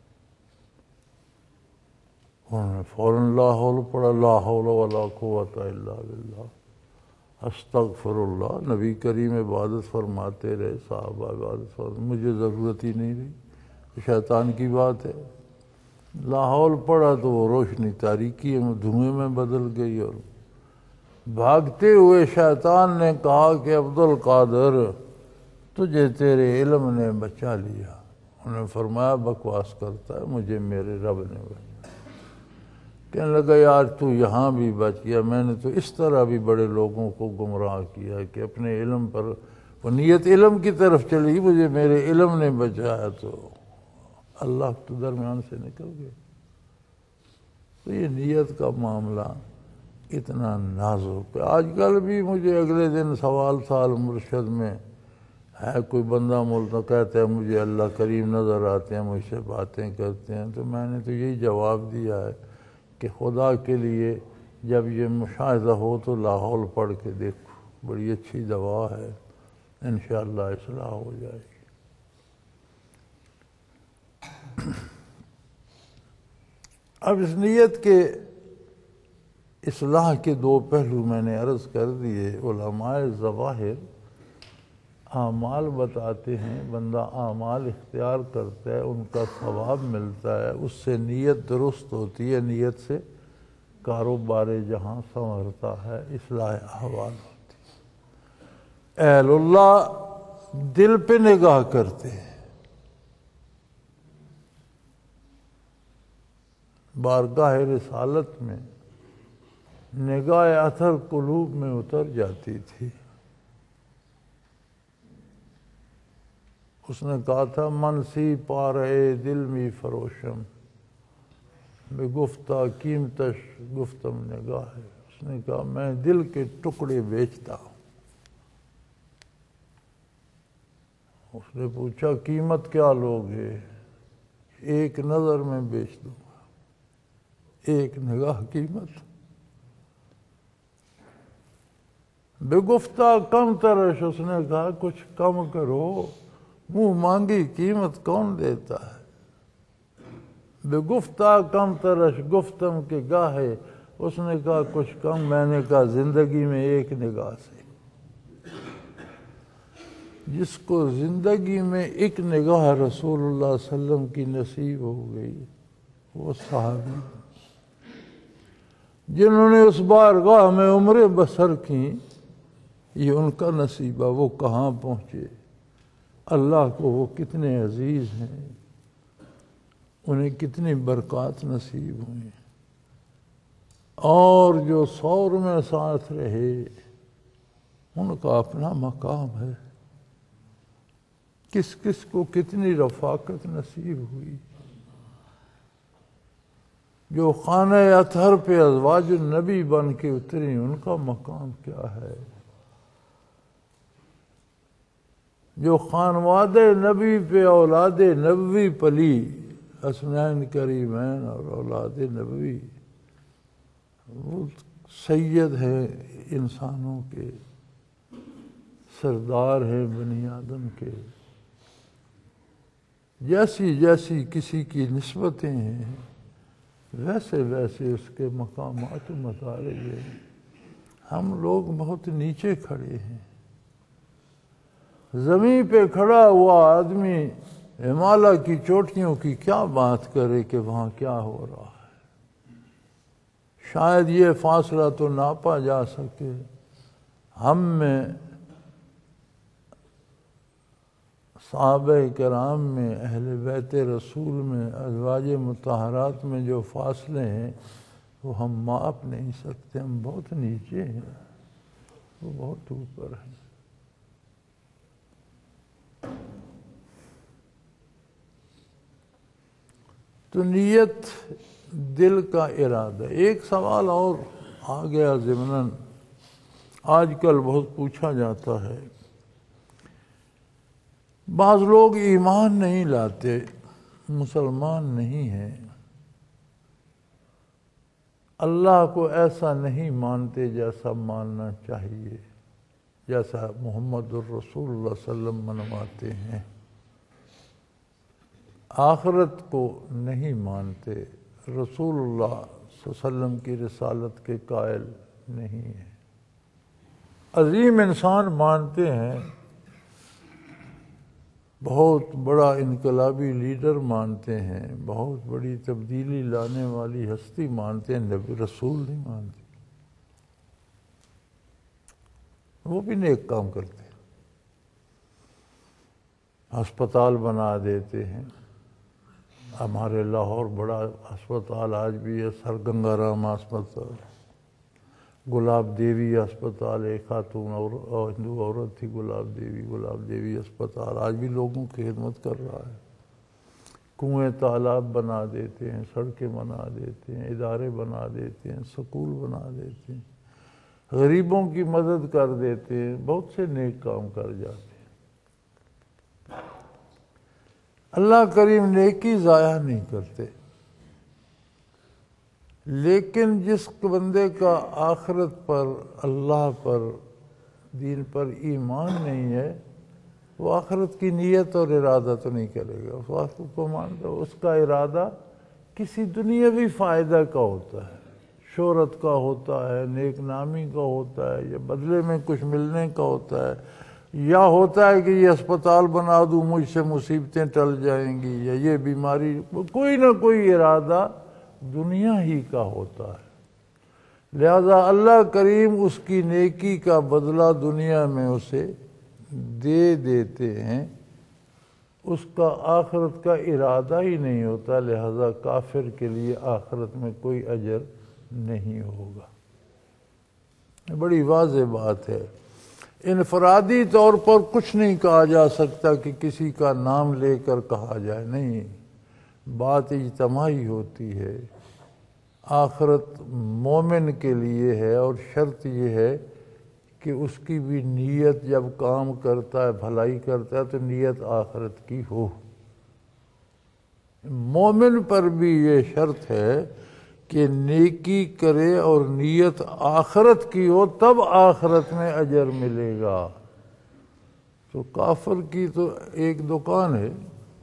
انہوں نے فوراً لا حول پڑھا، لا حول ولا قوت الا باللہ، استغفر اللہ۔ نبی کریم عبادت فرماتے رہے، صحابہ عبادت فرماتے، مجھے ضرورت ہی نہیں رہی، شیطان کی بات ہے۔ لا حول پڑھا تو وہ روشنی تاریکی میں دھوئیں میں بدل گئی، اور بھاگتے ہوئے شیطان نے کہا کہ عبد القادر تجھے تیرے علم نے بچا لیا۔ انہوں نے فرمایا بکواس کرتا ہے، مجھے میرے رب نے بچا۔ کہنے لگا یار تو یہاں بھی بچ گیا، میں نے تو اس طرح بھی بڑے لوگوں کو گمراہ کیا کہ اپنے علم پر وہ نیت علم کی طرف چلی، مجھے میرے علم نے بچایا، تو اللہ تو درمیان سے نکل گئے۔ تو یہ نیت کا معاملہ اتنا نازک ہے۔ آج کل بھی مجھے اگلے دن سوال سال مرشد میں ہے، کوئی بندہ ملتا کہتا ہے مجھے اللہ کریم نظر آتے ہیں، مجھ سے باتیں کرتے ہیں، تو میں نے تو یہی جواب دیا ہے کہ خدا کے لیے جب یہ مشاہدہ ہو تو لا حول پڑھ کے دیکھو، بڑی اچھی دوا ہے، انشاءاللہ اصلاح ہو جائے گی۔ اب اس نیت کے اصلاح کے دو پہلو میں نے عرض کر دیے۔ علماء ظواہر اعمال بتاتے ہیں، بندہ اعمال اختیار کرتا ہے، ان کا ثواب ملتا ہے، اس سے نیت درست ہوتی ہے، نیت سے کاروبار جہاں سنورتا ہے، اصلاح احوال ہوتی ہے۔ اہل اللہ دل پہ نگاہ کرتے ہیں، بارگاہ رسالت میں نگاہ اثر قلوب میں اتر جاتی تھی۔ اس نے کہا تھا من سی پارے دل می فروشم، بے گفتہ قیمتش گفتم نگاہ ہے۔ اس نے کہا میں دل کے ٹکڑے بیچتا ہوں۔ اس نے پوچھا قیمت کیا لوگے؟ ایک نظر میں بیچ دوں گا، ایک نگاہ قیمت۔ بے گفتہ کم ترش، اس نے کہا کچھ کم کرو، منہ مانگی قیمت کون دیتا ہے؟ بے گفتہ کم ترش گفتم کے گاہے، اس نے کہا کچھ کم، میں نے کہا زندگی میں ایک نگاہ سے۔ جس کو زندگی میں ایک نگاہ رسول اللہ صلی اللہ علیہ وسلم کی نصیب ہو گئی، وہ صحابی جنہوں نے اس بارگاہ میں عمریں بسر کی، یہ ان کا نصیبہ، وہ کہاں پہنچے، اللہ کو وہ کتنے عزیز ہیں، انہیں کتنی برکات نصیب ہوئی، اور جو سور میں ساتھ رہے ان کا اپنا مقام ہے، کس کس کو کتنی رفاقت نصیب ہوئی، جو خانہ اطہر پہ ازواج النبی بن کے اتری ان کا مقام کیا ہے، جو خانواد نبی پہ اولاد نبوی پلی، حسنین کریمین اور اولاد نبوی، وہ سید ہیں انسانوں کے، سردار ہیں بنی آدم کے، جیسی جیسی کسی کی نسبتیں ہیں ویسے ویسے اس کے مقامات و مطالب ہیں۔ ہم لوگ بہت نیچے کھڑے ہیں، زمین پہ کھڑا ہوا آدمی ہمالیہ کی چوٹیوں کی کیا بات کرے کہ وہاں کیا ہو رہا ہے، شاید یہ فاصلہ تو ناپا جا سکے۔ ہم میں، صحابہ کرام میں، اہل بیت رسول میں، ازواج مطہرات میں جو فاصلے ہیں وہ ہم ماپ نہیں سکتے، ہم بہت نیچے ہیں، وہ بہت اوپر ہیں۔ تو نیت دل کا ارادہ۔ ایک سوال اور آ گیا ضمناً، آج کل بہت پوچھا جاتا ہے، بعض لوگ ایمان نہیں لاتے، مسلمان نہیں ہیں، اللہ کو ایسا نہیں مانتے جیسا ماننا چاہیے، جیسا محمد الرسول اللہ صلی اللہ علیہ وسلم منواتے ہیں، آخرت کو نہیں مانتے، رسول اللہ صلی اللہ علیہ وسلم کی رسالت کے قائل نہیں ہیں، عظیم انسان مانتے ہیں، بہت بڑا انقلابی لیڈر مانتے ہیں، بہت بڑی تبدیلی لانے والی ہستی مانتے ہیں، نبی رسول نہیں مانتے، وہ بھی نیک کام کرتے ہیں، ہسپتال بنا دیتے ہیں، ہمارے لاہور بڑا ہسپتال آج بھی ہے، سر گنگا رام ہسپتال، گلاب دیوی ہسپتال، ایک خاتون اور ہندو عورت تھی گلاب دیوی، گلاب دیوی ہسپتال آج بھی لوگوں کی خدمت کر رہا ہے، کنویں تالاب بنا دیتے ہیں، سڑکیں بنا دیتے ہیں، ادارے بنا دیتے ہیں، سکول بنا دیتے ہیں، غریبوں کی مدد کر دیتے ہیں، بہت سے نیک کام کر جاتے ہیں۔ اللہ کریم نیکی ضائع نہیں کرتے، لیکن جس بندے کا آخرت پر، اللہ پر، دین پر ایمان نہیں ہے، وہ آخرت کی نیت اور ارادہ تو نہیں کرے گا، اس آخرت کو مانتا، اس کا ارادہ کسی دنیاوی فائدہ کا ہوتا ہے، شہرت کا ہوتا ہے، نیک نامی کا ہوتا ہے، یا بدلے میں کچھ ملنے کا ہوتا ہے، یا ہوتا ہے کہ یہ اسپتال بنا دوں مجھ سے مصیبتیں ٹل جائیں گی، یا یہ بیماری، کوئی نہ کوئی ارادہ دنیا ہی کا ہوتا ہے، لہذا اللہ کریم اس کی نیکی کا بدلہ دنیا میں اسے دے دیتے ہیں، اس کا آخرت کا ارادہ ہی نہیں ہوتا، لہذا کافر کے لیے آخرت میں کوئی اجر نہیں ہوگا۔ بڑی واضح بات ہے، انفرادی طور پر کچھ نہیں کہا جا سکتا کہ کسی کا نام لے کر کہا جائے، نہیں، بات اجتماعی ہوتی ہے، آخرت مومن کے لیے ہے، اور شرط یہ ہے کہ اس کی بھی نیت جب کام کرتا ہے، بھلائی کرتا ہے، تو نیت آخرت کی ہو۔ مومن پر بھی یہ شرط ہے کہ نیکی کرے اور نیت آخرت کی ہو، تب آخرت میں اجر ملے گا۔ تو کافر کی تو ایک دکان ہے،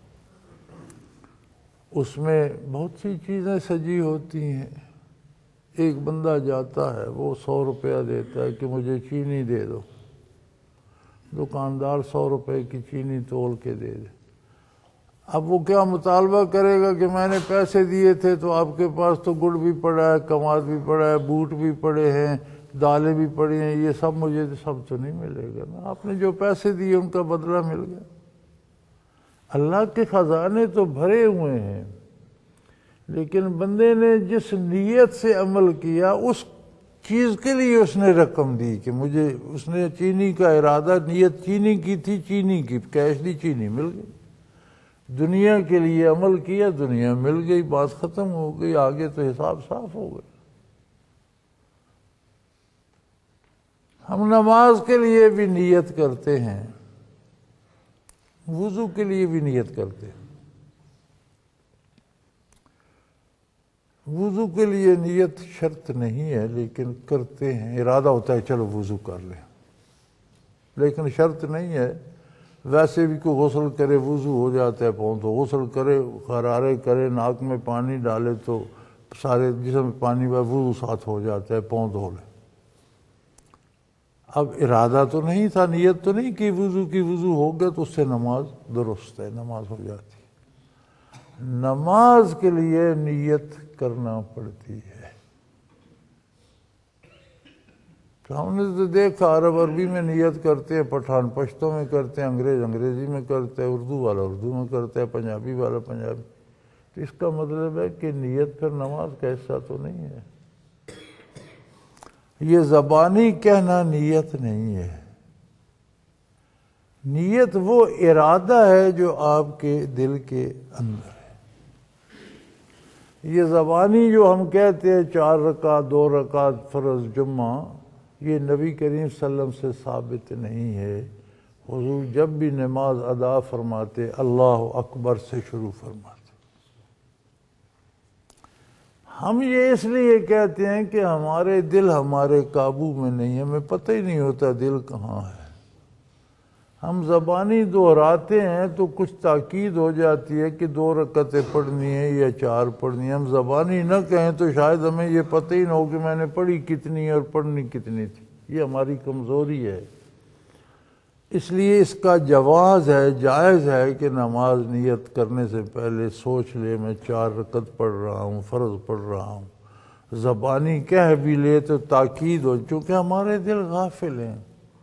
اس میں بہت سی چیزیں سجی ہوتی ہیں، ایک بندہ جاتا ہے، وہ سو روپیہ دیتا ہے کہ مجھے چینی دے دو، دکاندار سو روپے کی چینی تول کے دے دے، اب وہ کیا مطالبہ کرے گا کہ میں نے پیسے دیے تھے تو آپ کے پاس تو گڑ بھی پڑا ہے، کماد بھی پڑا ہے، بوٹ بھی پڑے ہیں، دالیں بھی پڑی ہیں، یہ سب مجھے سب تو نہیں ملے گا نا، آپ نے جو پیسے دیے ان کا بدلہ مل گیا۔ اللہ کے خزانے تو بھرے ہوئے ہیں، لیکن بندے نے جس نیت سے عمل کیا اس چیز کے لیے اس نے رقم دی کہ مجھے، اس نے چینی کا ارادہ، نیت چینی کی تھی، چینی کی کیش دی، چینی مل گئی۔ دنیا کے لیے عمل کیا، دنیا مل گئی، بات ختم ہو گئی، آگے تو حساب صاف ہو گیا۔ ہم نماز کے لیے بھی نیت کرتے ہیں، وضو کے لیے بھی نیت کرتے ہیں۔ وضو کے لیے نیت شرط نہیں ہے لیکن کرتے ہیں، ارادہ ہوتا ہے چلو وضو کر لیں، لیکن شرط نہیں ہے۔ ویسے بھی کوئی غسل کرے وضو ہو جاتا ہے، پاؤں تو غسل کرے، غرارے کرے، ناک میں پانی ڈالے تو سارے جسم میں پانی میں وضو ساتھ ہو جاتا ہے، پاؤں دھو لے۔ اب ارادہ تو نہیں تھا، نیت تو نہیں کی وضو کی، وضو ہو گیا تو اس سے نماز درست ہے، نماز ہو جاتی ہے۔ نماز کے لیے نیت کرنا پڑتی ہے۔ ہم نے تو دیکھا عرب عربی میں نیت کرتے ہیں، پٹھان پشتوں میں کرتے ہیں، انگریز انگریزی میں کرتے ہیں، اردو والا اردو میں کرتا ہے، پنجابی والا پنجابی۔ تو اس کا مطلب ہے کہ نیت پھر نماز کا حصہ تو نہیں ہے۔ یہ زبانی کہنا نیت نہیں ہے، نیت وہ ارادہ ہے جو آپ کے دل کے اندر ہے۔ یہ زبانی جو ہم کہتے ہیں چار رکعت، دو رکعت فرض جمعہ، یہ نبی کریم صلی اللہ علیہ وسلم سے ثابت نہیں ہے۔ حضور جب بھی نماز ادا فرماتے اللہ اکبر سے شروع فرماتے۔ ہم یہ اس لیے کہتے ہیں کہ ہمارے دل ہمارے قابو میں نہیں ہے، ہمیں پتہ ہی نہیں ہوتا دل کہاں ہے۔ ہم زبانی دہراتے ہیں تو کچھ تاکید ہو جاتی ہے کہ دو رکعتیں پڑھنی ہیں یا چار پڑھنی ہیں، ہم زبانی نہ کہیں تو شاید ہمیں یہ پتہ ہی نہ ہو کہ میں نے پڑھی کتنی اور پڑھنی کتنی تھی۔ یہ ہماری کمزوری ہے۔ اس لیے اس کا جواز ہے، جائز ہے کہ نماز نیت کرنے سے پہلے سوچ لے میں چار رکعت پڑھ رہا ہوں، فرض پڑھ رہا ہوں۔ زبانی کہہ بھی لے تو تاکید ہو، چونکہ ہمارے دل غافل ہیں۔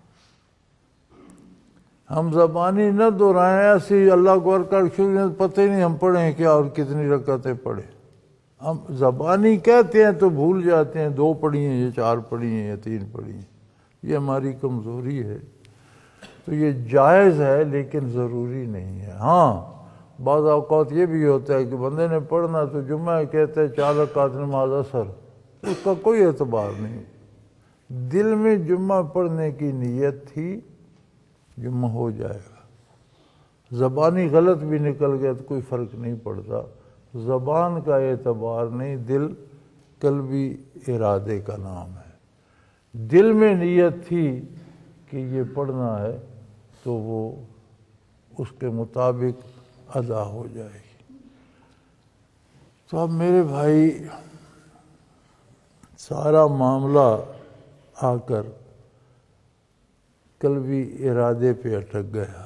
ہم زبانی نہ دہرائیں، ایسی اللہ کو کر شروع پتہ ہی نہیں ہم پڑھیں کیا اور کتنی رکعتیں پڑھیں۔ ہم زبانی کہتے ہیں تو بھول جاتے ہیں دو پڑھی ہیں یا چار پڑھی ہیں یا تین پڑھی ہیں۔ یہ ہماری کمزوری ہے۔ تو یہ جائز ہے لیکن ضروری نہیں ہے۔ ہاں بعض اوقات یہ بھی ہوتا ہے کہ بندے نے پڑھنا تو جمعہ کہتا ہے چار رکعت نماز اثر، اس کا کوئی اعتبار نہیں۔ دل میں جمعہ پڑھنے کی نیت تھی، جمعہ ہو جائے گا۔ زبانی غلط بھی نکل گیا تو کوئی فرق نہیں پڑتا، زبان کا اعتبار نہیں، دل قلبی ارادے کا نام ہے۔ دل میں نیت تھی کہ یہ پڑھنا ہے تو وہ اس کے مطابق ادا ہو جائے گی۔ تو اب میرے بھائی سارا معاملہ آ کر قلبی ارادے پہ اٹک گیا۔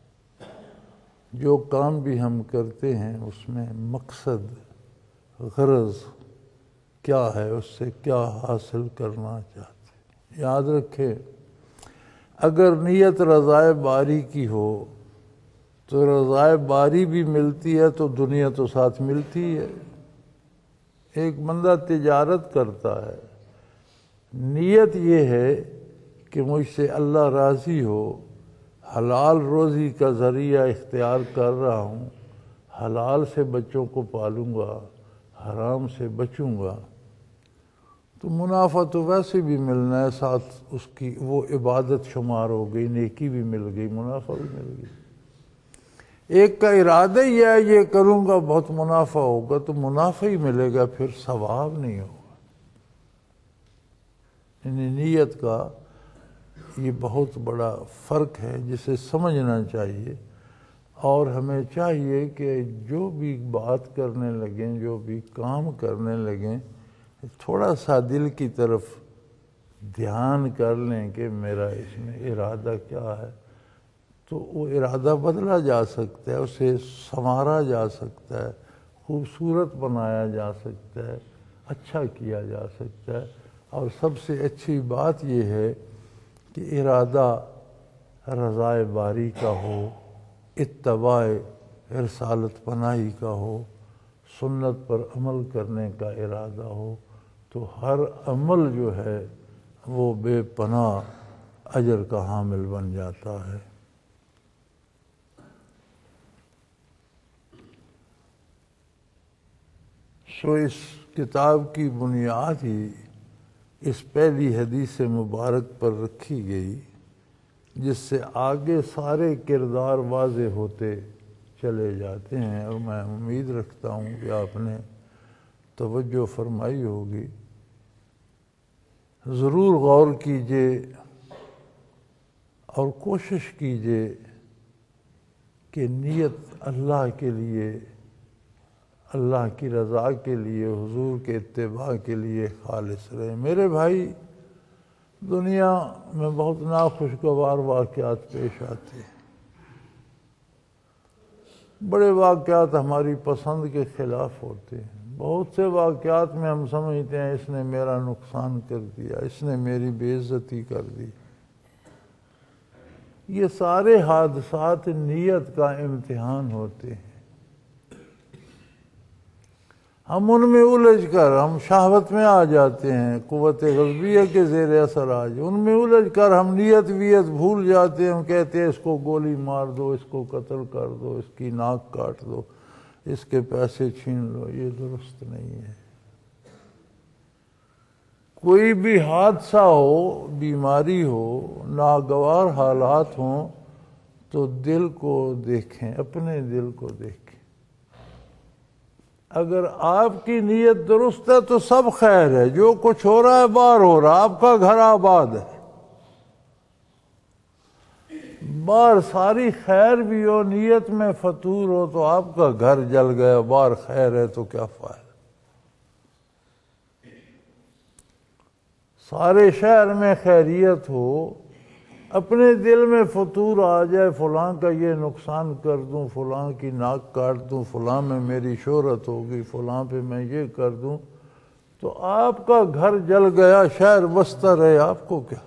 جو کام بھی ہم کرتے ہیں اس میں مقصد، غرض کیا ہے، اس سے کیا حاصل کرنا چاہتے ہیں۔ یاد رکھیں اگر نیت رضائے باری کی ہو تو رضائے باری بھی ملتی ہے تو دنیا تو ساتھ ملتی ہے۔ ایک بندہ تجارت کرتا ہے، نیت یہ ہے کہ مجھ سے اللہ راضی ہو، حلال روزی کا ذریعہ اختیار کر رہا ہوں، حلال سے بچوں کو پالوں گا، حرام سے بچوں گا، تو منافع تو ویسے بھی ملنا ہے، ساتھ اس کی وہ عبادت شمار ہو گئی، نیکی بھی مل گئی، منافع بھی مل گئی۔ ایک کا ارادہ ہی ہے یہ کروں گا بہت منافع ہوگا تو منافع ہی ملے گا، پھر ثواب نہیں ہوگا۔ یعنی نیت کا یہ بہت بڑا فرق ہے جسے سمجھنا چاہیے، اور ہمیں چاہیے کہ جو بھی بات کرنے لگیں، جو بھی کام کرنے لگیں، تھوڑا سا دل کی طرف دھیان کر لیں کہ میرا اس میں ارادہ کیا ہے۔ تو وہ ارادہ بدلا جا سکتا ہے، اسے سنوارا جا سکتا ہے، خوبصورت بنایا جا سکتا ہے، اچھا کیا جا سکتا ہے۔ اور سب سے اچھی بات یہ ہے کہ ارادہ رضائے باری کا ہو، اتباع رسالت پناہی کا ہو، سنت پر عمل کرنے کا ارادہ ہو، تو ہر عمل جو ہے وہ بے پناہ اجر کا حامل بن جاتا ہے۔ سو اس کتاب کی بنیاد ہی اس پہلی حدیث مبارک پر رکھی گئی، جس سے آگے سارے کردار واضح ہوتے چلے جاتے ہیں، اور میں امید رکھتا ہوں کہ آپ نے توجہ فرمائی ہوگی۔ ضرور غور کیجئے اور کوشش کیجئے کہ نیت اللہ کے لیے، اللہ کی رضا کے لیے، حضور کے اتباع کے لیے خالص رہے۔ میرے بھائی، دنیا میں بہت ناخوشگوار واقعات پیش آتے ہیں، بڑے واقعات ہماری پسند کے خلاف ہوتے ہیں، بہت سے واقعات میں ہم سمجھتے ہیں اس نے میرا نقصان کر دیا، اس نے میری بے عزتی کر دی۔ یہ سارے حادثات نیت کا امتحان ہوتے ہیں۔ ہم ان میں الجھ کر ہم شہوت میں آ جاتے ہیں، قوت غضبیہ کے زیر اثر آ جائے، ان میں الجھ کر ہم نیت ویت بھول جاتے ہیں۔ ہم کہتے ہیں اس کو گولی مار دو، اس کو قتل کر دو، اس کی ناک کاٹ دو، اس کے پیسے چھین لو۔ یہ درست نہیں ہے۔ کوئی بھی حادثہ ہو، بیماری ہو، ناگوار حالات ہوں، تو دل کو دیکھیں، اپنے دل کو دیکھیں۔ اگر آپ کی نیت درست ہے تو سب خیر ہے، جو کچھ ہو رہا ہے باہر ہو رہا، آپ کا گھر آباد ہے۔ باہر ساری خیر بھی ہو، نیت میں فتور ہو، تو آپ کا گھر جل گیا، باہر خیر ہے تو کیا فائدہ۔ سارے شہر میں خیریت ہو، اپنے دل میں فتور آ جائے، فلاں کا یہ نقصان کر دوں، فلاں کی ناک کاٹ دوں، فلاں میں میری شہرت ہوگی، فلاں پہ میں یہ کر دوں، تو آپ کا گھر جل گیا، شہر بستا رہے، آپ کو کیا۔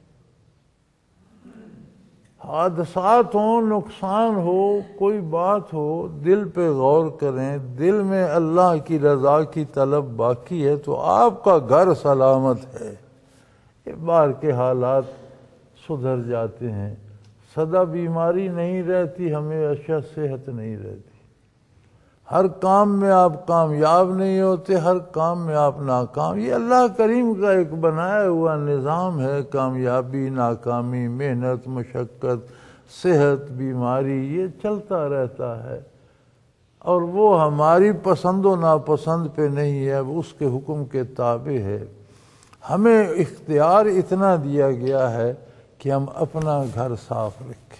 حادثات ہوں، نقصان ہو، کوئی بات ہو، دل پہ غور کریں، دل میں اللہ کی رضا کی طلب باقی ہے تو آپ کا گھر سلامت ہے۔ یہ باہر کے حالات سدھر جاتے ہیں، سدا بیماری نہیں رہتی، ہمیشہ صحت نہیں رہتی، ہر کام میں آپ کامیاب نہیں ہوتے، ہر کام میں آپ ناکام۔ یہ اللہ کریم کا ایک بنایا ہوا نظام ہے، کامیابی، ناکامی، محنت، مشقت، صحت، بیماری، یہ چلتا رہتا ہے، اور وہ ہماری پسند و ناپسند پہ نہیں ہے، وہ اس کے حکم کے تابع ہے۔ ہمیں اختیار اتنا دیا گیا ہے کہ ہم اپنا گھر صاف رکھیں۔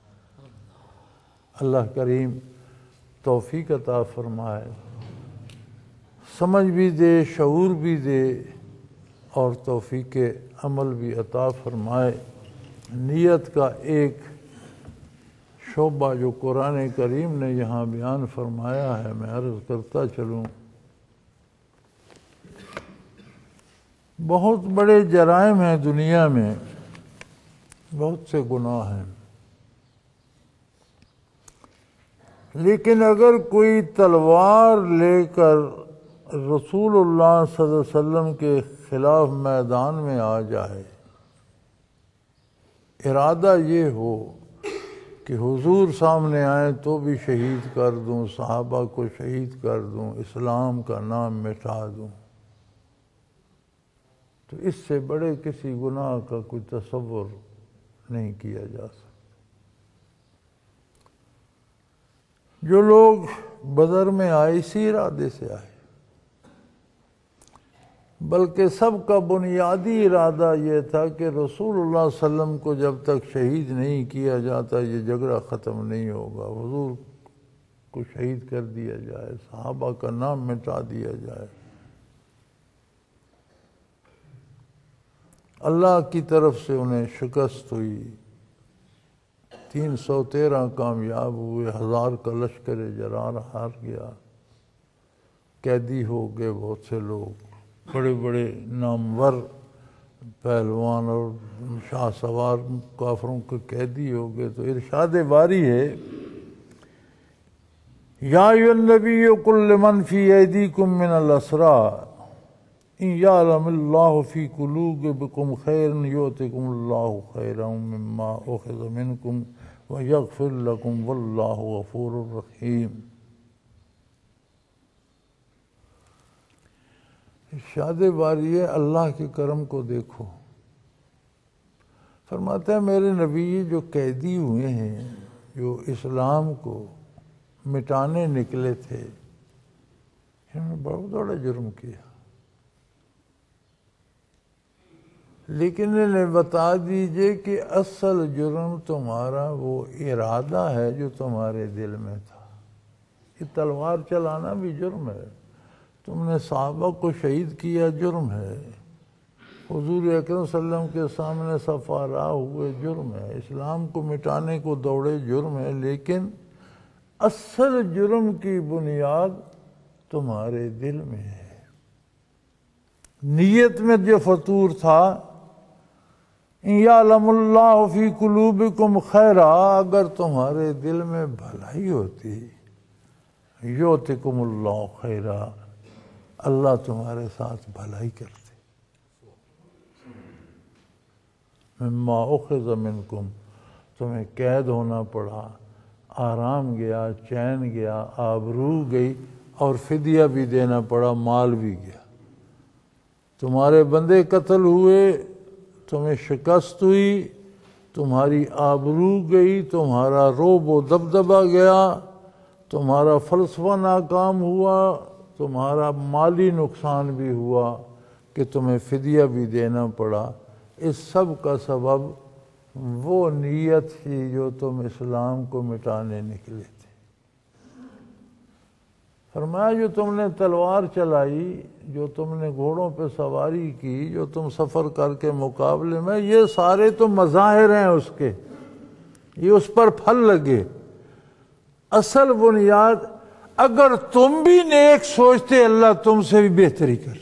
اللہ کریم توفیق عطا فرمائے، سمجھ بھی دے، شعور بھی دے، اور توفیق عمل بھی عطا فرمائے۔ نیت کا ایک شعبہ جو قرآن کریم نے یہاں بیان فرمایا ہے، میں عرض کرتا چلوں۔ بہت بڑے جرائم ہیں دنیا میں، بہت سے گناہ ہیں، لیکن اگر کوئی تلوار لے کر رسول اللہ صلی اللہ علیہ وسلم کے خلاف میدان میں آ جائے، ارادہ یہ ہو کہ حضور سامنے آئے تو بھی شہید کر دوں، صحابہ کو شہید کر دوں، اسلام کا نام مٹا دوں، تو اس سے بڑے کسی گناہ کا کوئی تصور نہیں کیا جا سکتا۔ جو لوگ بدر میں آئے اسی ارادے سے آئے، بلکہ سب کا بنیادی ارادہ یہ تھا کہ رسول اللہ صلی اللہ علیہ وسلم کو جب تک شہید نہیں کیا جاتا یہ جھگڑا ختم نہیں ہوگا، حضور کو شہید کر دیا جائے، صحابہ کا نام مٹا دیا جائے۔ اللہ کی طرف سے انہیں شکست ہوئی، تین سو تیرہ کامیاب ہوئے، ہزار کا لشکر جرار ہار گیا، قیدی ہو گئے بہت سے لوگ، بڑے بڑے نامور پہلوان اور شاہ سوار کافروں کے قیدی ہو گئے۔ تو ارشاد باری ہے یا ایھا النبی قل لمن فی ایدیکم من الاسریٰ ان یعلم اللہ فی قلوبکم خیرا یؤتکم اللہ خیرا مما اخذ منکم ویغفر لکم واللہ غفور رحیم۔ ارشاد باری ہے اللہ کے کرم کو دیکھو، فرماتا ہے میرے نبی جو قیدی ہوئے ہیں، جو اسلام کو مٹانے نکلے تھے، انہوں نے بہت بڑا جرم کیا، لیکن انہیں بتا دیجئے کہ اصل جرم تمہارا وہ ارادہ ہے جو تمہارے دل میں تھا۔ یہ تلوار چلانا بھی جرم ہے، تم نے صحابہ کو شہید کیا جرم ہے، حضور اکرم صلی اللہ علیہ وسلم کے سامنے صفا راہ ہوئے جرم ہے، اسلام کو مٹانے کو دوڑے جرم ہے، لیکن اصل جرم کی بنیاد تمہارے دل میں ہے۔ نیت میں جو فطور تھا، ان یعلم اللہ فی قلوبکم خیرا، اگر تمہارے دل میں بھلائی ہوتی، یؤتکم اللہ خیرا، اللہ تمہارے ساتھ بھلائی کرتے۔ مما اخذ منکم، تمہیں قید ہونا پڑا، آرام گیا، چین گیا، آبرو گئی، اور فدیہ بھی دینا پڑا، مال بھی گیا، تمہارے بندے قتل ہوئے، تمہیں شکست ہوئی، تمہاری آبرو گئی، تمہارا رعب و دبدبہ گیا، تمہارا فلسفہ ناکام ہوا، تمہارا مالی نقصان بھی ہوا کہ تمہیں فدیہ بھی دینا پڑا۔ اس سب کا سبب وہ نیت تھی جو تم اسلام کو مٹانے نکلے تھے۔ فرمایا جو تم نے تلوار چلائی، جو تم نے گھوڑوں پہ سواری کی، جو تم سفر کر کے مقابلے میں، یہ سارے تو مظاہر ہیں اس کے، یہ اس پر پھل لگے۔ اصل بنیاد اگر تم بھی نیک سوچتے اللہ تم سے بھی بہتری کرتا،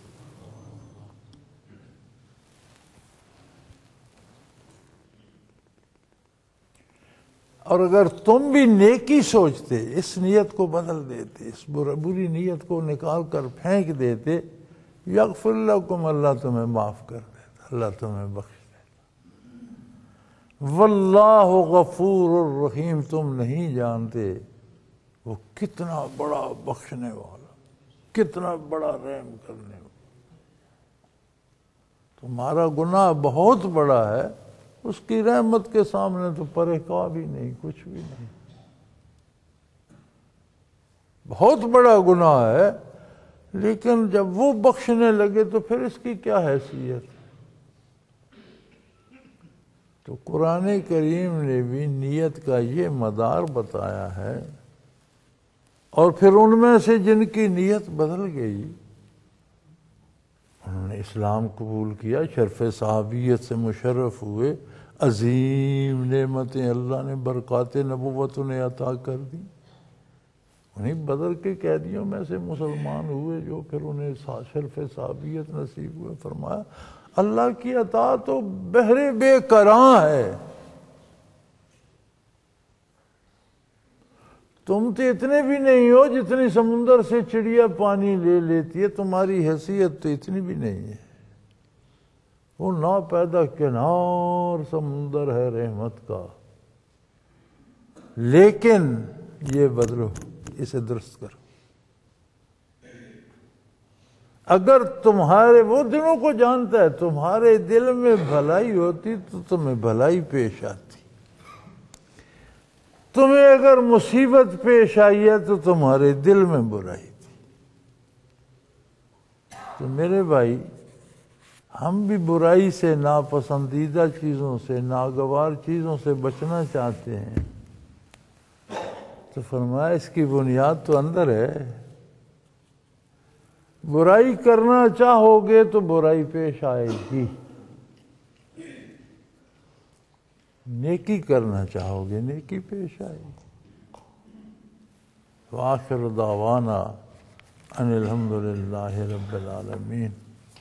اور اگر تم بھی نیکی سوچتے اس نیت کو بدل دیتے، اس بری نیت کو نکال کر پھینک دیتے، یغفر لکم، اللہ تمہیں معاف کر دیتا، اللہ تمہیں بخش دیتا۔ واللہ غفور الرحیم، تم نہیں جانتے وہ کتنا بڑا بخشنے والا، کتنا بڑا رحم کرنے والا۔ تمہارا گناہ بہت بڑا ہے، اس کی رحمت کے سامنے تو پرہیز بھی نہیں، کچھ بھی نہیں، بہت بڑا گناہ ہے، لیکن جب وہ بخشنے لگے تو پھر اس کی کیا حیثیت؟ تو قرآن کریم نے بھی نیت کا یہ مدار بتایا ہے، اور پھر ان میں سے جن کی نیت بدل گئی، انہوں نے اسلام قبول کیا، شرف صحابیت سے مشرف ہوئے، عظیم نعمتیں اللہ نے، برکات نبوت انہیں عطا کر دی، انہیں بدر کے قیدیوں میں سے مسلمان ہوئے جو پھر انہیں شرف صحابیت نصیب ہوئے۔ فرمایا اللہ کی عطا تو بحر بے کراں ہے، تم تو اتنے بھی نہیں ہو جتنی سمندر سے چڑیا پانی لے لیتی ہے، تمہاری حیثیت تو اتنی بھی نہیں ہے، وہ نا پیدا کنار سمندر ہے رحمت کا، لیکن یہ بدلو، اسے درست کرو۔ اگر تمہارے، وہ دلوں کو جانتا ہے، تمہارے دل میں بھلائی ہوتی تو تمہیں بھلائی پیش آتی، تمہیں اگر مصیبت پیش آئی ہے تو تمہارے دل میں برائی تھی۔ تو میرے بھائی، ہم بھی برائی سے، ناپسندیدہ چیزوں سے، ناگوار چیزوں سے بچنا چاہتے ہیں، تو فرمایا اس کی بنیاد تو اندر ہے، برائی کرنا چاہو گے تو برائی پیش آئے گی، نیکی کرنا چاہو گے نیکی پیش آئے گی. وآخر دعوانا ان الحمد للہ رب العالمین.